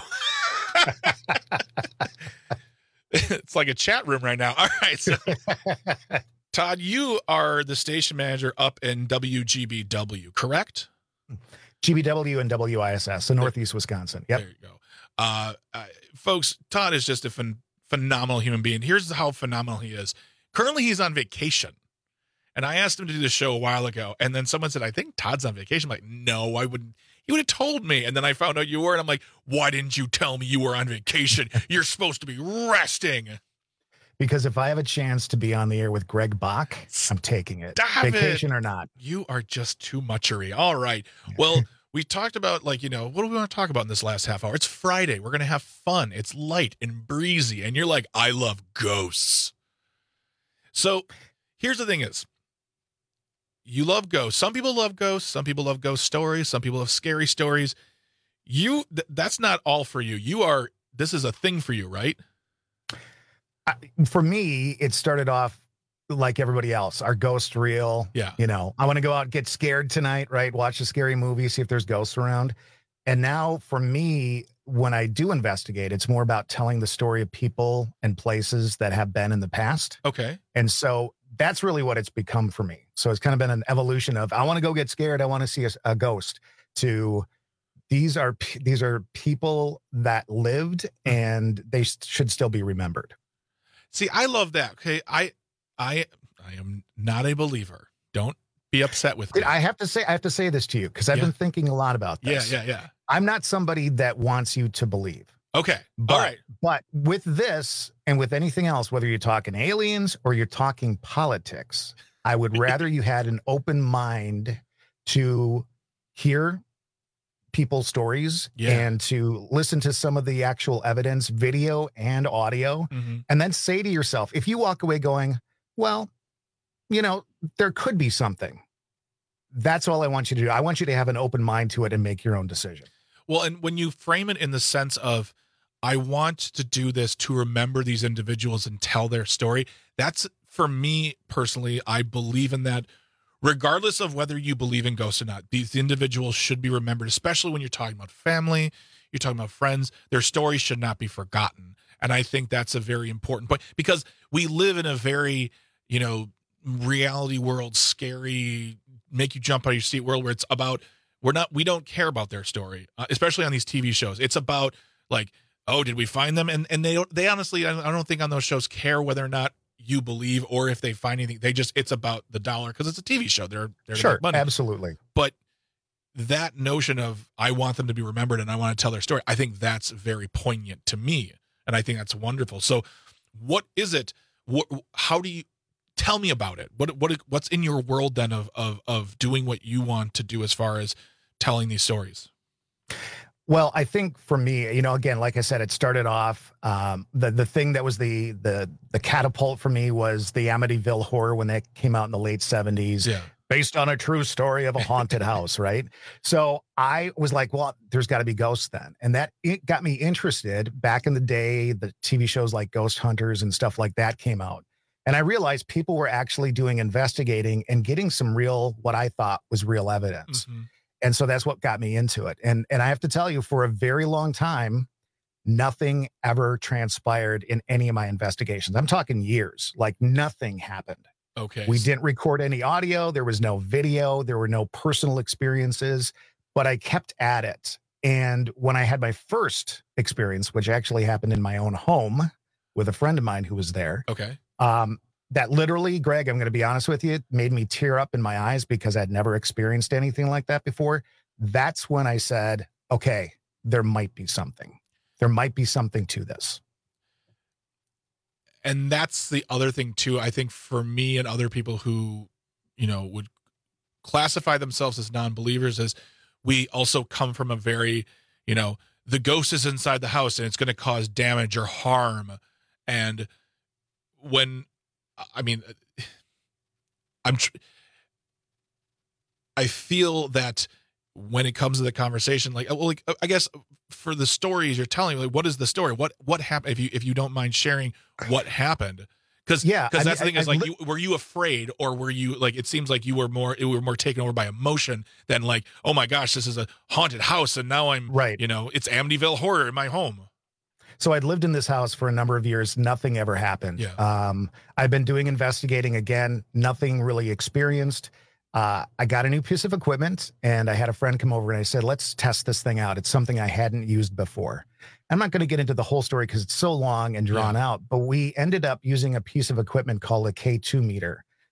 It's like a chat room right now. All right. So, Todd, you are the station manager up in W G B W, correct? G B W and W I S S, so Northeast Wisconsin. Yep. There you go. Uh, uh, folks, Todd is just a phen- phenomenal human being. Here's how phenomenal he is. Currently, he's on vacation. And I asked him to do the show a while ago, and then someone said, I think Todd's on vacation. I'm like, no, I wouldn't. He would have told me. And then I found out you were, and I'm like, why didn't you tell me you were on vacation? You're supposed to be resting. Because if I have a chance to be on the air with Greg Bach, I'm taking it. Stop Vacation it. or not. You are just too muchery. All right. Well, we talked about, like, you know, what do we want to talk about in this last half hour? It's Friday. We're going to have fun. It's light and breezy. And you're like, I love ghosts. So here's the thing is, you love ghosts. Some people love ghosts. Some people love ghost stories. Some people have scary stories. You, th- that's not all for you. You are, this is a thing for you, right? I, for me, it started off like everybody else. Are ghosts real? Yeah. You know, I want to go out and get scared tonight, right? Watch a scary movie, see if there's ghosts around. And now for me, when I do investigate, it's more about telling the story of people and places that have been in the past. Okay. And so that's really what it's become for me. So it's kind of been an evolution of, I want to go get scared. I want to see a, a ghost, to these are, these are people that lived and they should still be remembered. See, I love that. Okay. I, I, I am not a believer. Don't be upset with me. I have to say, I have to say this to you, because I've Yeah. been thinking a lot about this. Yeah, yeah, yeah. I'm not somebody that wants you to believe. Okay. But, All right. But with this and with anything else, whether you're talking aliens or you're talking politics, I would rather you had an open mind to hear people's stories Yeah. and to listen to some of the actual evidence, video and audio, Mhm. and then say to yourself, if you walk away going, well, you know, there could be something. That's all I want you to do. I want you to have an open mind to it and make your own decision. Well, and when you frame it in the sense of, I want to do this to remember these individuals and tell their story, that's, for me personally, I believe in that. Regardless of whether you believe in ghosts or not, these individuals should be remembered, especially when you're talking about family, you're talking about friends. Their stories should not be forgotten. And I think that's a very important point, because we live in a very, you know, reality world, scary, make you jump out of your seat world, where it's about, we're not, we don't care about their story, uh, especially on these T V shows. It's about, like, oh, did we find them? And and they don't, they honestly, I don't think on those shows care whether or not you believe or if they find anything. They just, it's about the dollar, because it's a T V show. They're, they're to Sure, make money. absolutely. But that notion of, I want them to be remembered and I want to tell their story, I think that's very poignant to me. And I think that's wonderful. So what is it? What, how do you, tell me about it? What, what, what's in your world then of, of, of doing what you want to do as far as telling these stories? Well, I think for me, you know, again, like I said, it started off, um, the, the thing that was the, the, the catapult for me was the Amityville Horror when that came out in the late seventies. Yeah. Based on a true story of a haunted house, right? So I was like, well, there's got to be ghosts then. And that it got me interested. Back in the day, the T V shows like Ghost Hunters and stuff like that came out. And I realized people were actually doing investigating and getting some real, what I thought was real evidence. Mm-hmm. And so that's what got me into it. And and I have to tell you, for a very long time, nothing ever transpired in any of my investigations. I'm talking years, like nothing happened. Okay. We didn't record any audio. There was no video. There were no personal experiences, but I kept at it. And when I had my first experience, which actually happened in my own home with a friend of mine who was there, Okay. um, that literally, Greg, I'm going to be honest with you, made me tear up in my eyes because I'd never experienced anything like that before. That's when I said, okay, there might be something. There might be something to this. And that's the other thing too. I think for me and other people who, you know, would classify themselves as non-believers, is we also come from a very, you know, the ghost is inside the house and it's going to cause damage or harm. And when, I mean, I'm, tr- I feel that when it comes to the conversation, like, well, like, I guess for the stories you're telling, like, what is the story? What, what happened? If you, if you don't mind sharing what happened, because, yeah, because I that's mean, the thing is I- I like, li- you, were you afraid, or were you like, it seems like you were more, it were more taken over by emotion than like, oh my gosh, this is a haunted house. And now I'm right. You know, it's Amityville Horror in my home. So I'd lived in this house for a number of years. Nothing ever happened. Yeah. Um, I've been doing investigating again, nothing really experienced. Uh, I got a new piece of equipment and I had a friend come over and I said, let's test this thing out. It's something I hadn't used before. I'm not going to get into the whole story because it's so long and drawn Yeah. out, but we ended up using a piece of equipment called a K two meter.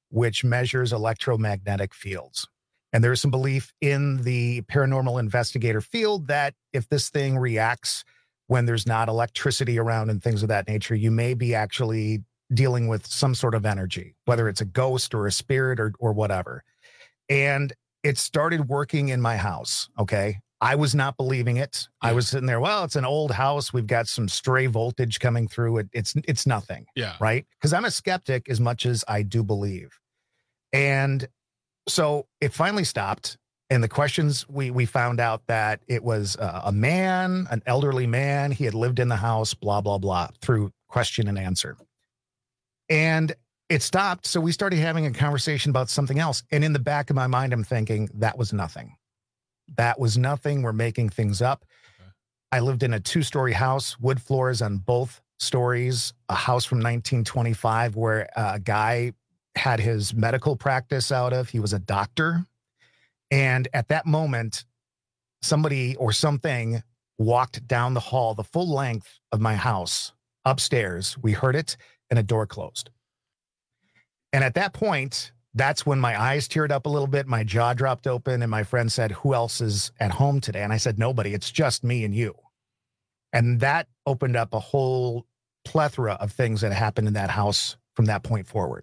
which measures electromagnetic fields. And there's some belief in the paranormal investigator field that if this thing reacts when there's not electricity around and things of that nature, you may be actually dealing with some sort of energy, whether it's a ghost or a spirit or, or whatever. And it started working in my house. Okay. I was not believing it. I was sitting there, well, it's an old house. We've got some stray voltage coming through it. It's, it's nothing. Yeah. Right. Because I'm a skeptic as much as I do believe. And so it finally stopped. And the questions, we we found out that it was a, a man, an elderly man. He had lived in the house, blah, blah, blah, through question and answer. And it stopped. So we started having a conversation about something else. And in the back of my mind, I'm thinking that was nothing. That was nothing. We're making things up. Okay. I lived in a two-story house, wood floors on both stories, a house from nineteen twenty-five where a guy had his medical practice out of. He was a doctor. And at that moment, somebody or something walked down the hall, the full length of my house upstairs. We heard it and a door closed. And at that point, that's when my eyes teared up a little bit. My jaw dropped open and my friend said, who else is at home today? And I said, nobody. It's just me and you. And that opened up a whole plethora of things that happened in that house from that point forward.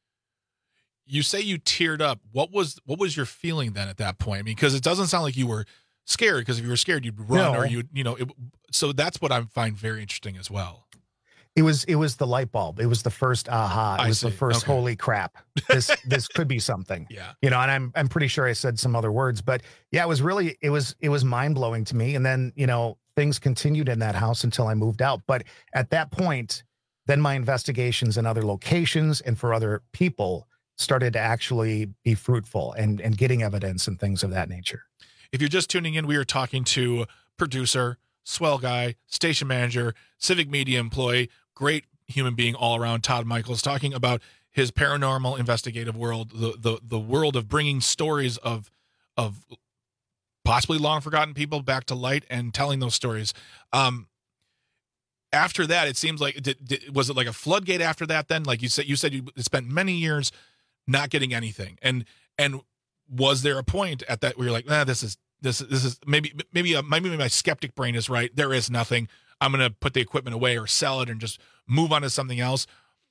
You say you teared up. What was what was your feeling then at that point? I mean, because it doesn't sound like you were scared, because if you were scared, you'd run No. or you, you know, it, so that's what I find very interesting as well. It was it was the light bulb. It was the first aha. It I was see. the first Okay. holy crap. This this could be something. Yeah. You know, and I'm I'm pretty sure I said some other words, but yeah, it was really it was it was mind-blowing to me. And then, you know, things continued in that house until I moved out. But at that point, then my investigations in other locations and for other people started to actually be fruitful and and getting evidence and things of that nature. If you're just tuning in, we are talking to producer, swell guy, station manager, civic media employee, great human being all around, Todd Michaels, talking about his paranormal investigative world, the the the world of bringing stories of of possibly long forgotten people back to light and telling those stories. Um, after that, it seems like did, did, was it like a floodgate after that? Then, like you said, you said you spent many years not getting anything, and and was there a point at that where you're like, nah, this is this this is maybe maybe uh, maybe my skeptic brain is right. There is nothing. I'm going to put the equipment away or sell it and just move on to something else.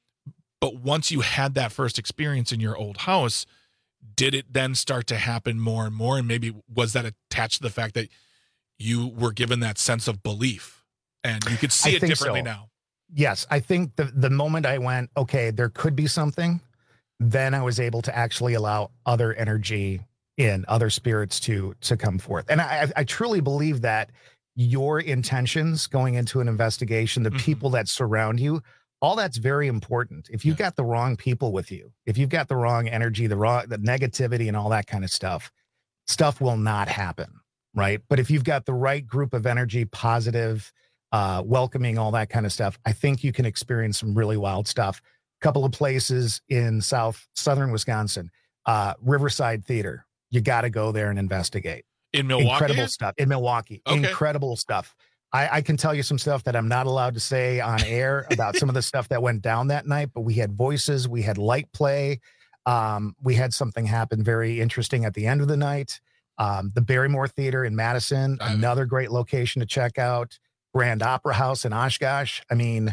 But once you had that first experience in your old house, did it then start to happen more and more? And maybe was that attached to the fact that you were given that sense of belief and you could see I it think differently so. now? Yes, I think the the moment I went, okay, there could be something, then I was able to actually allow other energy in, other spirits to to come forth. And I, I truly believe that your intentions going into an investigation, the Mhm. people that surround you, all that's very important. If you've got the wrong people with you, if you've got the wrong energy, the wrong the negativity and all that kind of stuff, stuff will not happen, right? But if you've got the right group of energy, positive, uh, welcoming, all that kind of stuff, I think you can experience some really wild stuff. Couple of places in South Southern Wisconsin, uh, Riverside Theater. You got to go there and investigate. In Milwaukee? Incredible stuff in Milwaukee. Okay. Incredible stuff. I, I can tell you some stuff that I'm not allowed to say on air about some of the stuff that went down that night, but we had voices, we had light play. Um, we had something happen very interesting at the end of the night. Um, the Barrymore Theater in Madison, another great location to check out. Grand Opera House in Oshkosh. I mean,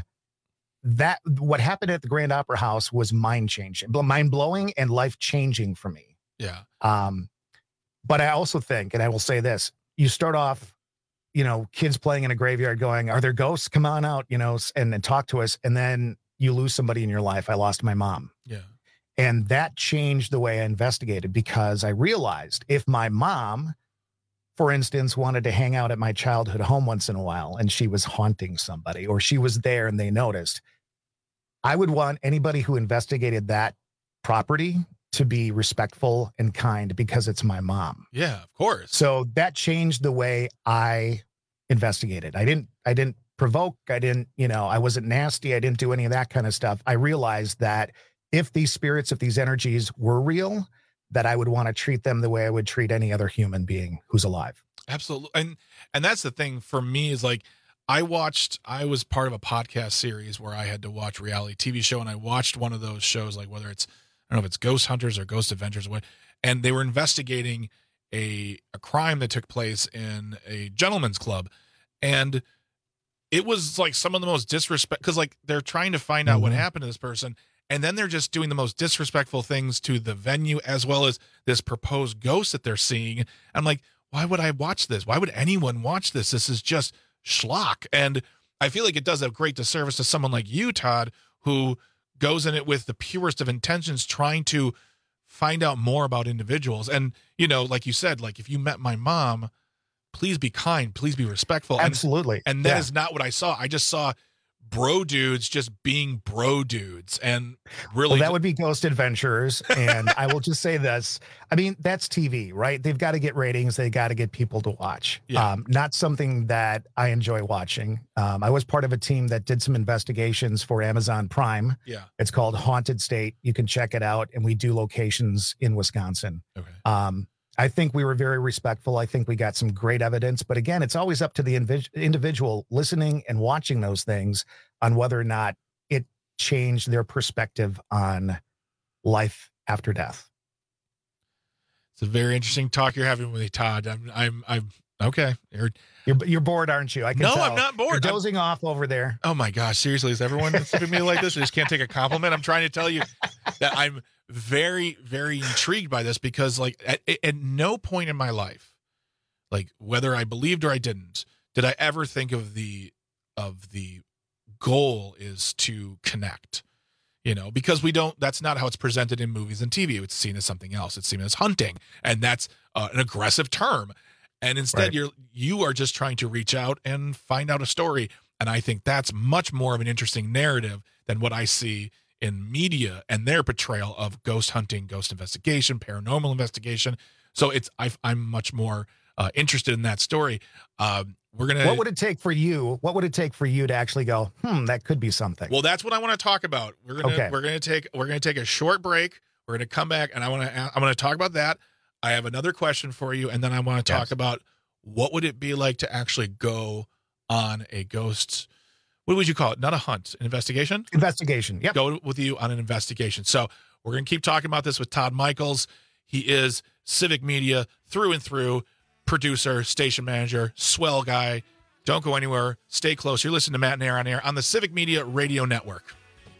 that what happened at the Grand Opera House was mind changing, mind blowing and life changing for me. Yeah. Um, but I also think, and I will say this, you start off, you know, kids playing in a graveyard going, are there ghosts? Come on out, you know, and, and talk to us. And then you lose somebody in your life. I lost my mom. Yeah. And that changed the way I investigated, because I realized if my mom, for instance, wanted to hang out at my childhood home once in a while and she was haunting somebody, or she was there and they noticed, I would want anybody who investigated that property to be respectful and kind, because it's my mom. Yeah, of course. So that changed the way I investigated. I didn't, I didn't provoke. I didn't, you know, I wasn't nasty. I didn't do any of that kind of stuff. I realized that if these spirits, if these energies were real, that I would want to treat them the way I would treat any other human being who's alive. Absolutely. And, and that's the thing for me is like, I watched, I was part of a podcast series where I had to watch reality T V show, and I watched one of those shows, like whether it's I don't know if it's Ghost Hunters or Ghost Adventures, or what, and they were investigating a a crime that took place in a gentleman's club, and it was like some of the most disrespect because like they're trying to find out mm-hmm. what happened to this person, and then they're just doing the most disrespectful things to the venue as well as this proposed ghost that they're seeing. I'm like, why would I watch this? Why would anyone watch this? This is just schlock. And I feel like it does a great disservice to someone like you, Todd, who goes in it with the purest of intentions, trying to find out more about individuals. And, you know, like you said, like if you met my mom, please be kind, please be respectful. Absolutely. And, and that yeah. is not what I saw. I just saw bro dudes just being bro dudes, and really well, that would be Ghost Adventurers. And I will just say this. I mean, that's T V, right? They've got to get ratings. They got to get people to watch. Yeah. Um, not something that I enjoy watching. Um, I was part of a team that did some investigations for Amazon Prime. Yeah. It's called Haunted State. You can check it out. And we do locations in Wisconsin. Okay. Um, I think we were very respectful. I think we got some great evidence. But again, it's always up to the invi- individual listening and watching those things on whether or not it changed their perspective on life after death. It's a very interesting talk you're having with me, Todd. I'm, I'm, I'm okay. You're, you're, you're bored, aren't you? I can no, tell. I'm not bored. You're dozing I'm, off over there. Oh my gosh. Seriously, is everyone listening to me like this? I just can't take a compliment. I'm trying to tell you that I'm very, very intrigued by this because like at, at no point in my life, like whether I believed or I didn't, did I ever think of the, of the goal is to connect, you know, because we don't, that's not how it's presented in movies and T V. It's seen as something else. It's seen as hunting, and that's uh, an aggressive term. And instead right. you're, you are just trying to reach out and find out a story. And I think that's much more of an interesting narrative than what I see in media and their portrayal of ghost hunting, ghost investigation, paranormal investigation. So it's, I, I'm much more uh, interested in that story. Um, we're going to, what would it take for you? What would it take for you to actually go, hmm, that could be something? Well, that's what I want to talk about. We're going to, okay. we're going to take, we're going to take a short break. We're going to come back and I want to, I'm going to talk about that. I have another question for you. And then I want to talk yes. about what would it be like to actually go on a ghost, what would you call it? Not a hunt, an investigation? Investigation, yep. Go with you on an investigation. So we're going to keep talking about this with Todd Michaels. He is Civic Media through and through, producer, station manager, swell guy. Don't go anywhere. Stay close. You're listening to Matt and Air on Air on the Civic Media Radio Network.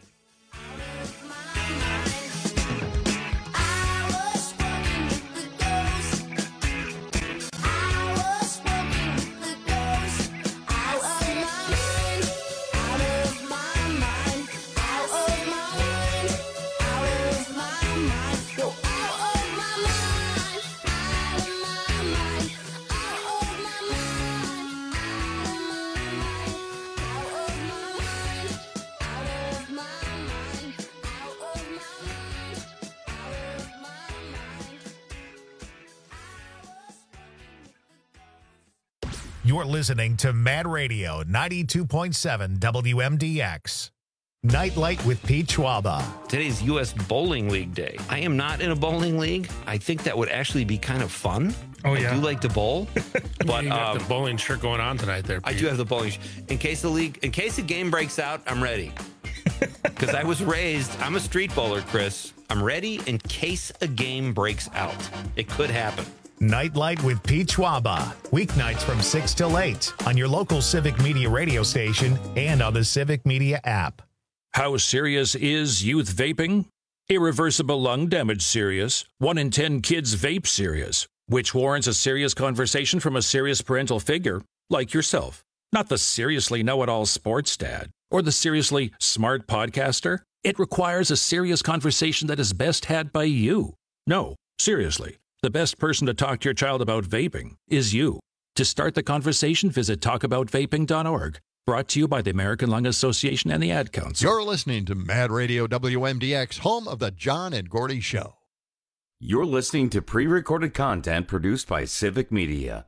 You're listening to Mad Radio ninety-two point seven W M D X. Nightlight with Pete Schwaba. Today's U S Bowling League Day. I am not in a bowling league. I think that would actually be kind of fun. Oh, yeah. I do like to bowl. But you got um, the bowling shirt going on tonight there, Pete. I do have the bowling shirt. In case the league, in case the game breaks out, I'm ready. Because I was raised, I'm a street bowler, Chris. I'm ready in case a game breaks out. It could happen. Nightlight with Pete Schwaba. Weeknights from six till eight on your local Civic Media radio station and on the Civic Media app. How serious is youth vaping? Irreversible lung damage serious. One in ten kids vape serious, which warrants a serious conversation from a serious parental figure like yourself. Not the seriously know-it-all sports dad or the seriously smart podcaster. It requires a serious conversation that is best had by you. No, seriously. The best person to talk to your child about vaping is you. To start the conversation, visit talk about vaping dot org. Brought to you by the American Lung Association and the Ad Council. You're listening to Mad Radio W M D X, home of the John and Gordy Show. You're listening to pre-recorded content produced by Civic Media.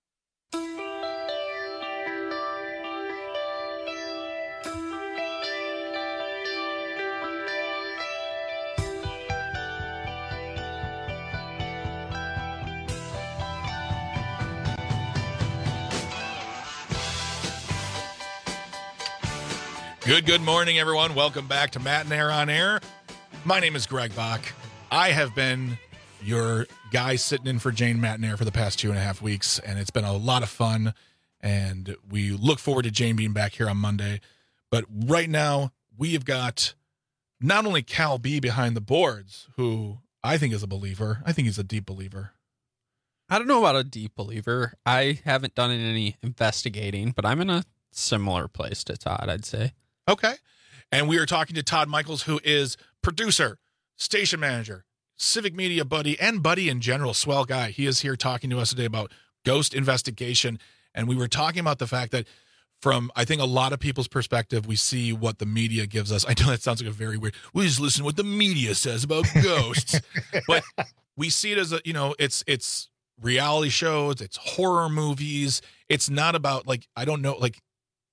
Good, good morning, everyone. Welcome back to Matt and Air on Air. My name is Greg Bach. I have been your guy sitting in for Jane Matnair for the past two and a half weeks, and it's been a lot of fun, and we look forward to Jane being back here on Monday. But right now, we have got not only Cal B behind the boards, who I think is a believer. I think he's a deep believer. I don't know about a deep believer. I haven't done any investigating, but I'm in a similar place to Todd, I'd say. Okay. And we are talking to Todd Michaels, who is producer, station manager, civic media buddy, and buddy in general, swell guy. He is here talking to us today about ghost investigation. And we were talking about the fact that from, I think, a lot of people's perspective, we see what the media gives us. I know that sounds like a very weird, we just listen to what the media says about ghosts. But we see it as a, you know, it's, it's reality shows, it's horror movies. It's not about, like, I don't know, like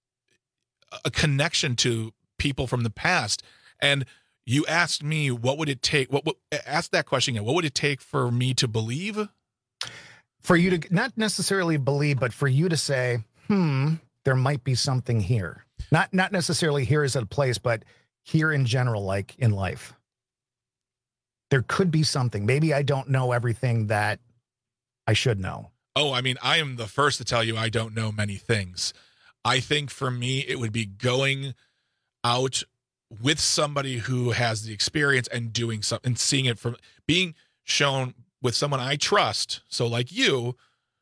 a connection to people from the past. And you asked me, what would it take? What, what ask that question again? What would it take for me to believe? For you to not necessarily believe, but for you to say, hmm, there might be something here. Not not necessarily here as a place, but here in general, like in life. There could be something. Maybe I don't know everything that I should know. Oh, I mean, I am the first to tell you I don't know many things. I think for me, it would be going out with somebody who has the experience and doing something and seeing it from being shown with someone I trust. So like you,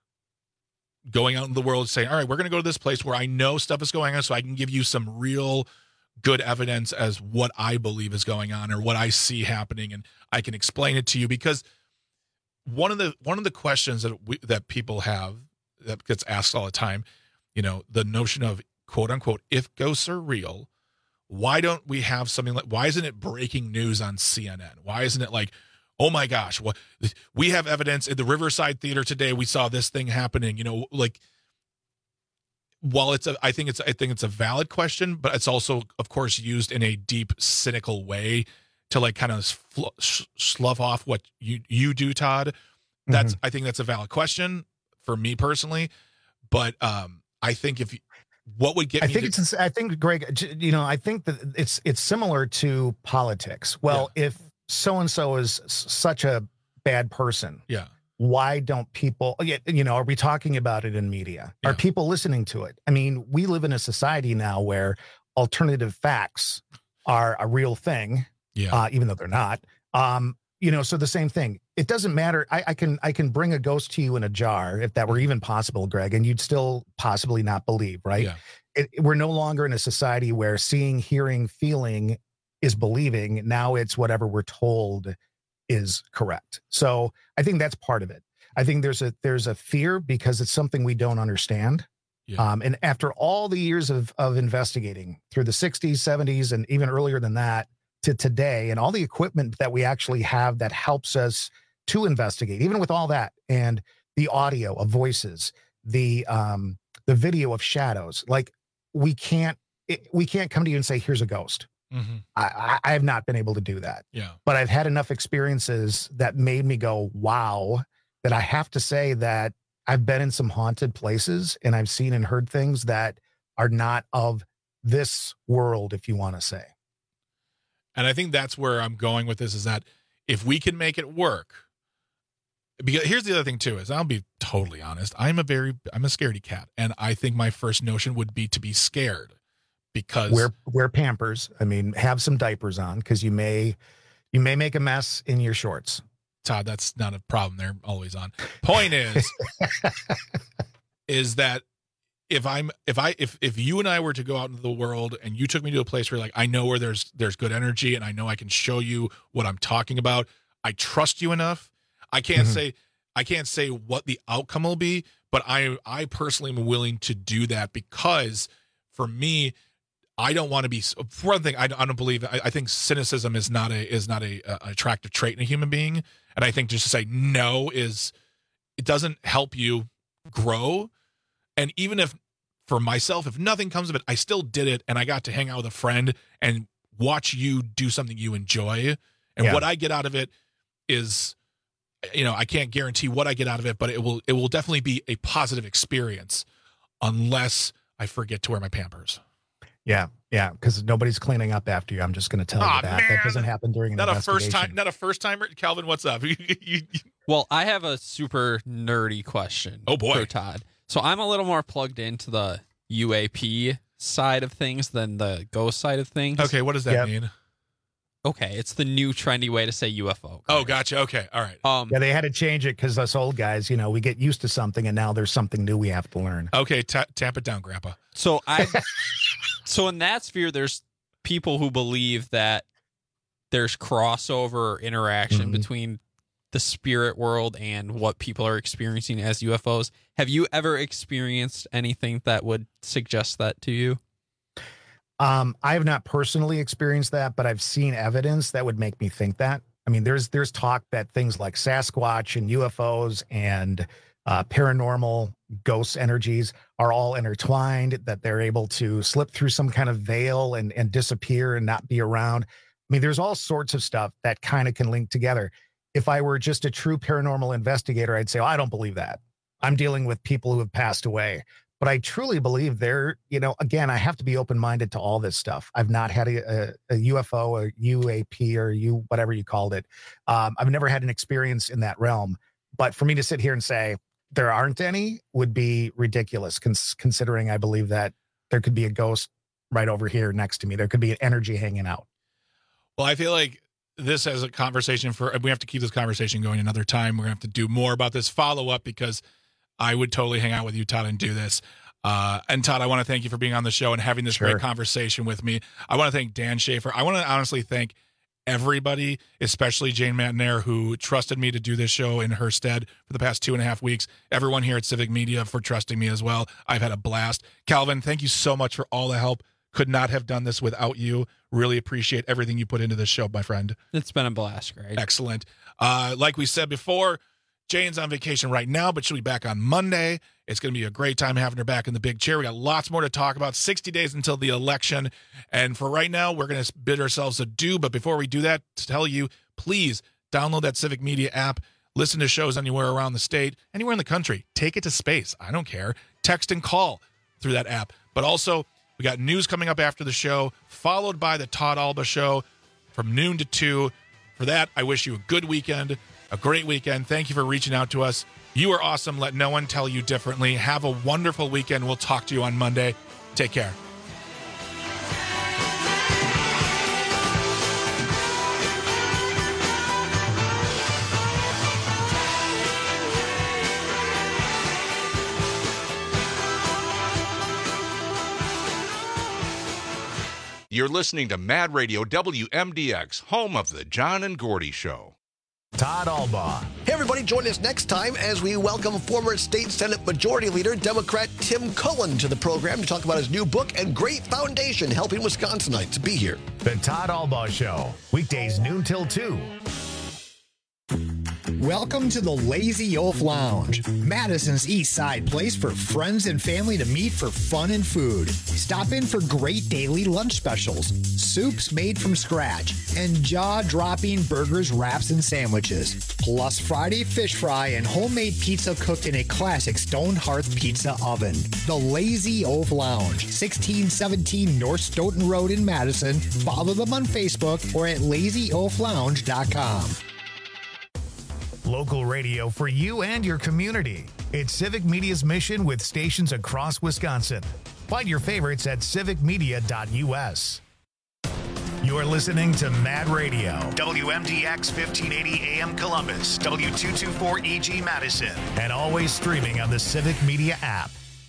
going out in the world saying, all right, we're going to go to this place where I know stuff is going on so I can give you some real good evidence as what I believe is going on or what I see happening. And I can explain it to you, because one of the, one of the questions that we, that people have that gets asked all the time, you know, the notion of quote unquote, if ghosts are real, why don't we have something like, why isn't it breaking news on C N N? Why isn't it like, oh my gosh, what we have evidence at the Riverside Theater today. We saw this thing happening, you know, like, while it's a, I think it's, I think it's a valid question, but it's also, of course, used in a deep, cynical way to like kind of fl- sh- slough off what you, you do, Todd. That's, mm-hmm. I think that's a valid question for me personally, but um, I think if, what would get I me think to- it's, I think, Greg, you know, I think that it's, it's similar to politics. Well, yeah. if so-and-so is such a bad person. Yeah. Why don't people, you know, are we talking about it in media? Yeah. Are people listening to it? I mean, we live in a society now where alternative facts are a real thing, yeah. uh, even though they're not. Um, you know, so the same thing. It doesn't matter. I, I can I can bring a ghost to you in a jar, if that were even possible, Greg, and you'd still possibly not believe, right? Yeah. It, we're no longer in a society where seeing, hearing, feeling is believing. Now it's whatever we're told is correct. So I think that's part of it. I think there's a there's a fear because it's something we don't understand. Yeah. Um, and after all the years of of investigating through the sixties, seventies, and even earlier than that to today, and all the equipment that we actually have that helps us to investigate, even with all that, and the audio of voices, the um, the video of shadows, like we can't it, we can't come to you and say, here's a ghost. Mm-hmm. I, I have not been able to do that. Yeah. But I've had enough experiences that made me go, wow, that I have to say that I've been in some haunted places and I've seen and heard things that are not of this world, if you want to say. And I think that's where I'm going with this, is that if we can make it work, because here's the other thing too, is I'll be totally honest. I'm a very, I'm a scaredy cat. And I think my first notion would be to be scared. Because wear wear Pampers. I mean, have some diapers on, because you may you may make a mess in your shorts. Todd, that's not a problem. They're always on. Point is, is that if I'm if I if if you and I were to go out into the world and you took me to a place where like I know where there's there's good energy and I know I can show you what I'm talking about, I trust you enough. I can't mm-hmm. say I can't say what the outcome will be, but I I personally am willing to do that, because for me, I don't want to be, for one thing, I, I don't believe, I, I think cynicism is not a, is not a, a attractive trait in a human being. And I think just to say no is, it doesn't help you grow. And even if, for myself, if nothing comes of it, I still did it. And I got to hang out with a friend and watch you do something you enjoy. And yeah. what I get out of it is, you know, I can't guarantee what I get out of it, but it will, it will definitely be a positive experience unless I forget to wear my Pampers. Yeah. Yeah, because nobody's cleaning up after you. I'm just going to tell Aw, you that. man. That doesn't happen during an Not a investigation. first time. Not a first timer. Calvin, what's up? You- you- Well, I have a super nerdy question. Oh, boy. for Todd. So I'm a little more plugged into the U A P side of things than the ghost side of things. okay, what does that Yep. mean? Okay, it's the new trendy way to say U F O. Oh, gotcha. Okay, all right. Um, Yeah, they had to change it because us old guys, you know, we get used to something and now there's something new we have to learn. Okay, ta- tamp it down, Grandpa. So I, so in that sphere, there's people who believe that there's crossover or interaction Mhm. between the spirit world and what people are experiencing as U F Os. Have you ever experienced anything that would suggest that to you? Um, I have not personally experienced that, but I've seen evidence that would make me think that. I mean, there's there's talk that things like Sasquatch and U F Os and uh, paranormal ghost energies are all intertwined, that they're able to slip through some kind of veil and, and disappear and not be around. I mean, there's all sorts of stuff that kind of can link together. If I were just a true paranormal investigator, I'd say, oh, I don't believe that. I'm dealing with people who have passed away. But I truly believe they're, you know, again, I have to be open-minded to all this stuff. I've not had a, a, a U F O, a U A P, or U, whatever you called it. Um, I've never had an experience in that realm. But for me to sit here and say there aren't any would be ridiculous, cons- considering I believe that there could be a ghost right over here next to me. There could be an energy hanging out. Well, I feel like this as a conversation for, we have to keep this conversation going another time. We're going to have to do more about this follow-up because I would totally hang out with you, Todd, and do this. Uh, and Todd, I want to thank you for being on the show and having this Sure. great conversation with me. I want to thank Dan Schaefer. I want to honestly thank everybody, especially Jane Matnair, who trusted me to do this show in her stead for the past two and a half weeks. Everyone here at Civic Media for trusting me as well. I've had a blast. Calvin, thank you so much for all the help. Could not have done this without you. Really appreciate everything you put into this show, my friend. It's been a blast, Greg. Excellent. Uh, like we said before, Jane's on vacation right now, but she'll be back on Monday. It's going to be a great time having her back in the big chair. We got lots more to talk about. sixty days until the election. And for right now, we're going to bid ourselves adieu. But before we do that, to tell you, please download that Civic Media app. Listen to shows anywhere around the state, anywhere in the country. Take it to space. I don't care. Text and call through that app. But also, we got news coming up after the show, followed by the Todd Alba Show from noon to two. For that, I wish you a good weekend. A great weekend. Thank you for reaching out to us. You are awesome. Let no one tell you differently. Have a wonderful weekend. We'll talk to you on Monday. Take care. You're listening to Mad Radio W M D X, home of the John and Gordy Show. Todd Alba. Hey, everybody, join us next time as we welcome former State Senate Majority Leader, Democrat Tim Cullen, to the program to talk about his new book and great foundation helping Wisconsinites. Be here. The Todd Alba Show, weekdays noon till two. Welcome to the Lazy Oaf Lounge, Madison's East Side place for friends and family to meet for fun and food. Stop in for great daily lunch specials, soups made from scratch, and jaw-dropping burgers, wraps, and sandwiches. Plus Friday fish fry and homemade pizza cooked in a classic stone hearth pizza oven. The Lazy Oaf Lounge, sixteen seventeen North Stoughton Road in Madison. Follow them on Facebook or at lazy oaf lounge dot com. Local radio for you and your community. It's Civic Media's mission with stations across Wisconsin. Find your favorites at civic media dot u s. You're listening to Mad Radio, W M D X fifteen eighty A M Columbus, W two twenty-four E G Madison, and always streaming on the Civic Media app.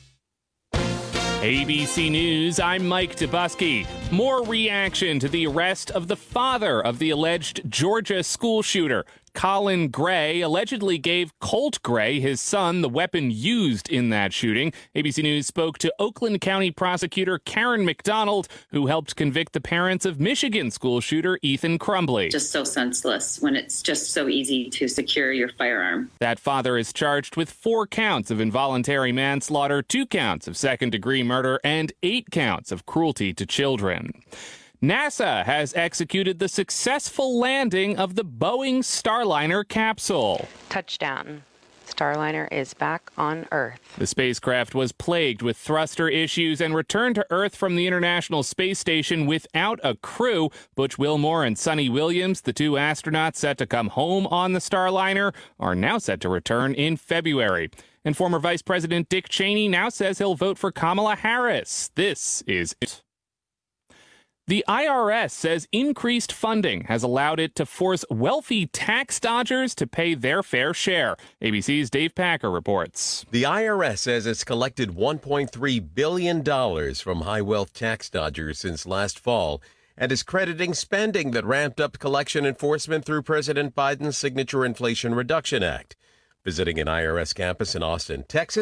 A B C News, I'm Mike Dubusky. More reaction to the arrest of the father of the alleged Georgia school shooter. Colin Gray allegedly gave Colt Gray, his son, the weapon used in that shooting. A B C News spoke to Oakland County prosecutor Karen McDonald, who helped convict the parents of Michigan school shooter Ethan Crumbley. Just so senseless when it's just so easy to secure your firearm. That father is charged with four counts of involuntary manslaughter, two counts of second-degree murder, and eight counts of cruelty to children. NASA has executed the successful landing of the Boeing Starliner capsule. Touchdown. Starliner is back on Earth. The spacecraft was plagued with thruster issues and returned to Earth from the International Space Station without a crew. Butch Wilmore and Sonny Williams, the two astronauts set to come home on the Starliner, are now set to return in February. And former Vice President Dick Cheney now says he'll vote for Kamala Harris. This is it. The I R S says increased funding has allowed it to force wealthy tax dodgers to pay their fair share. A B C's Dave Packer reports. The I R S says it's collected one point three billion dollars from high-wealth tax dodgers since last fall and is crediting spending that ramped up collection enforcement through President Biden's signature Inflation Reduction Act. Visiting an I R S campus in Austin, Texas,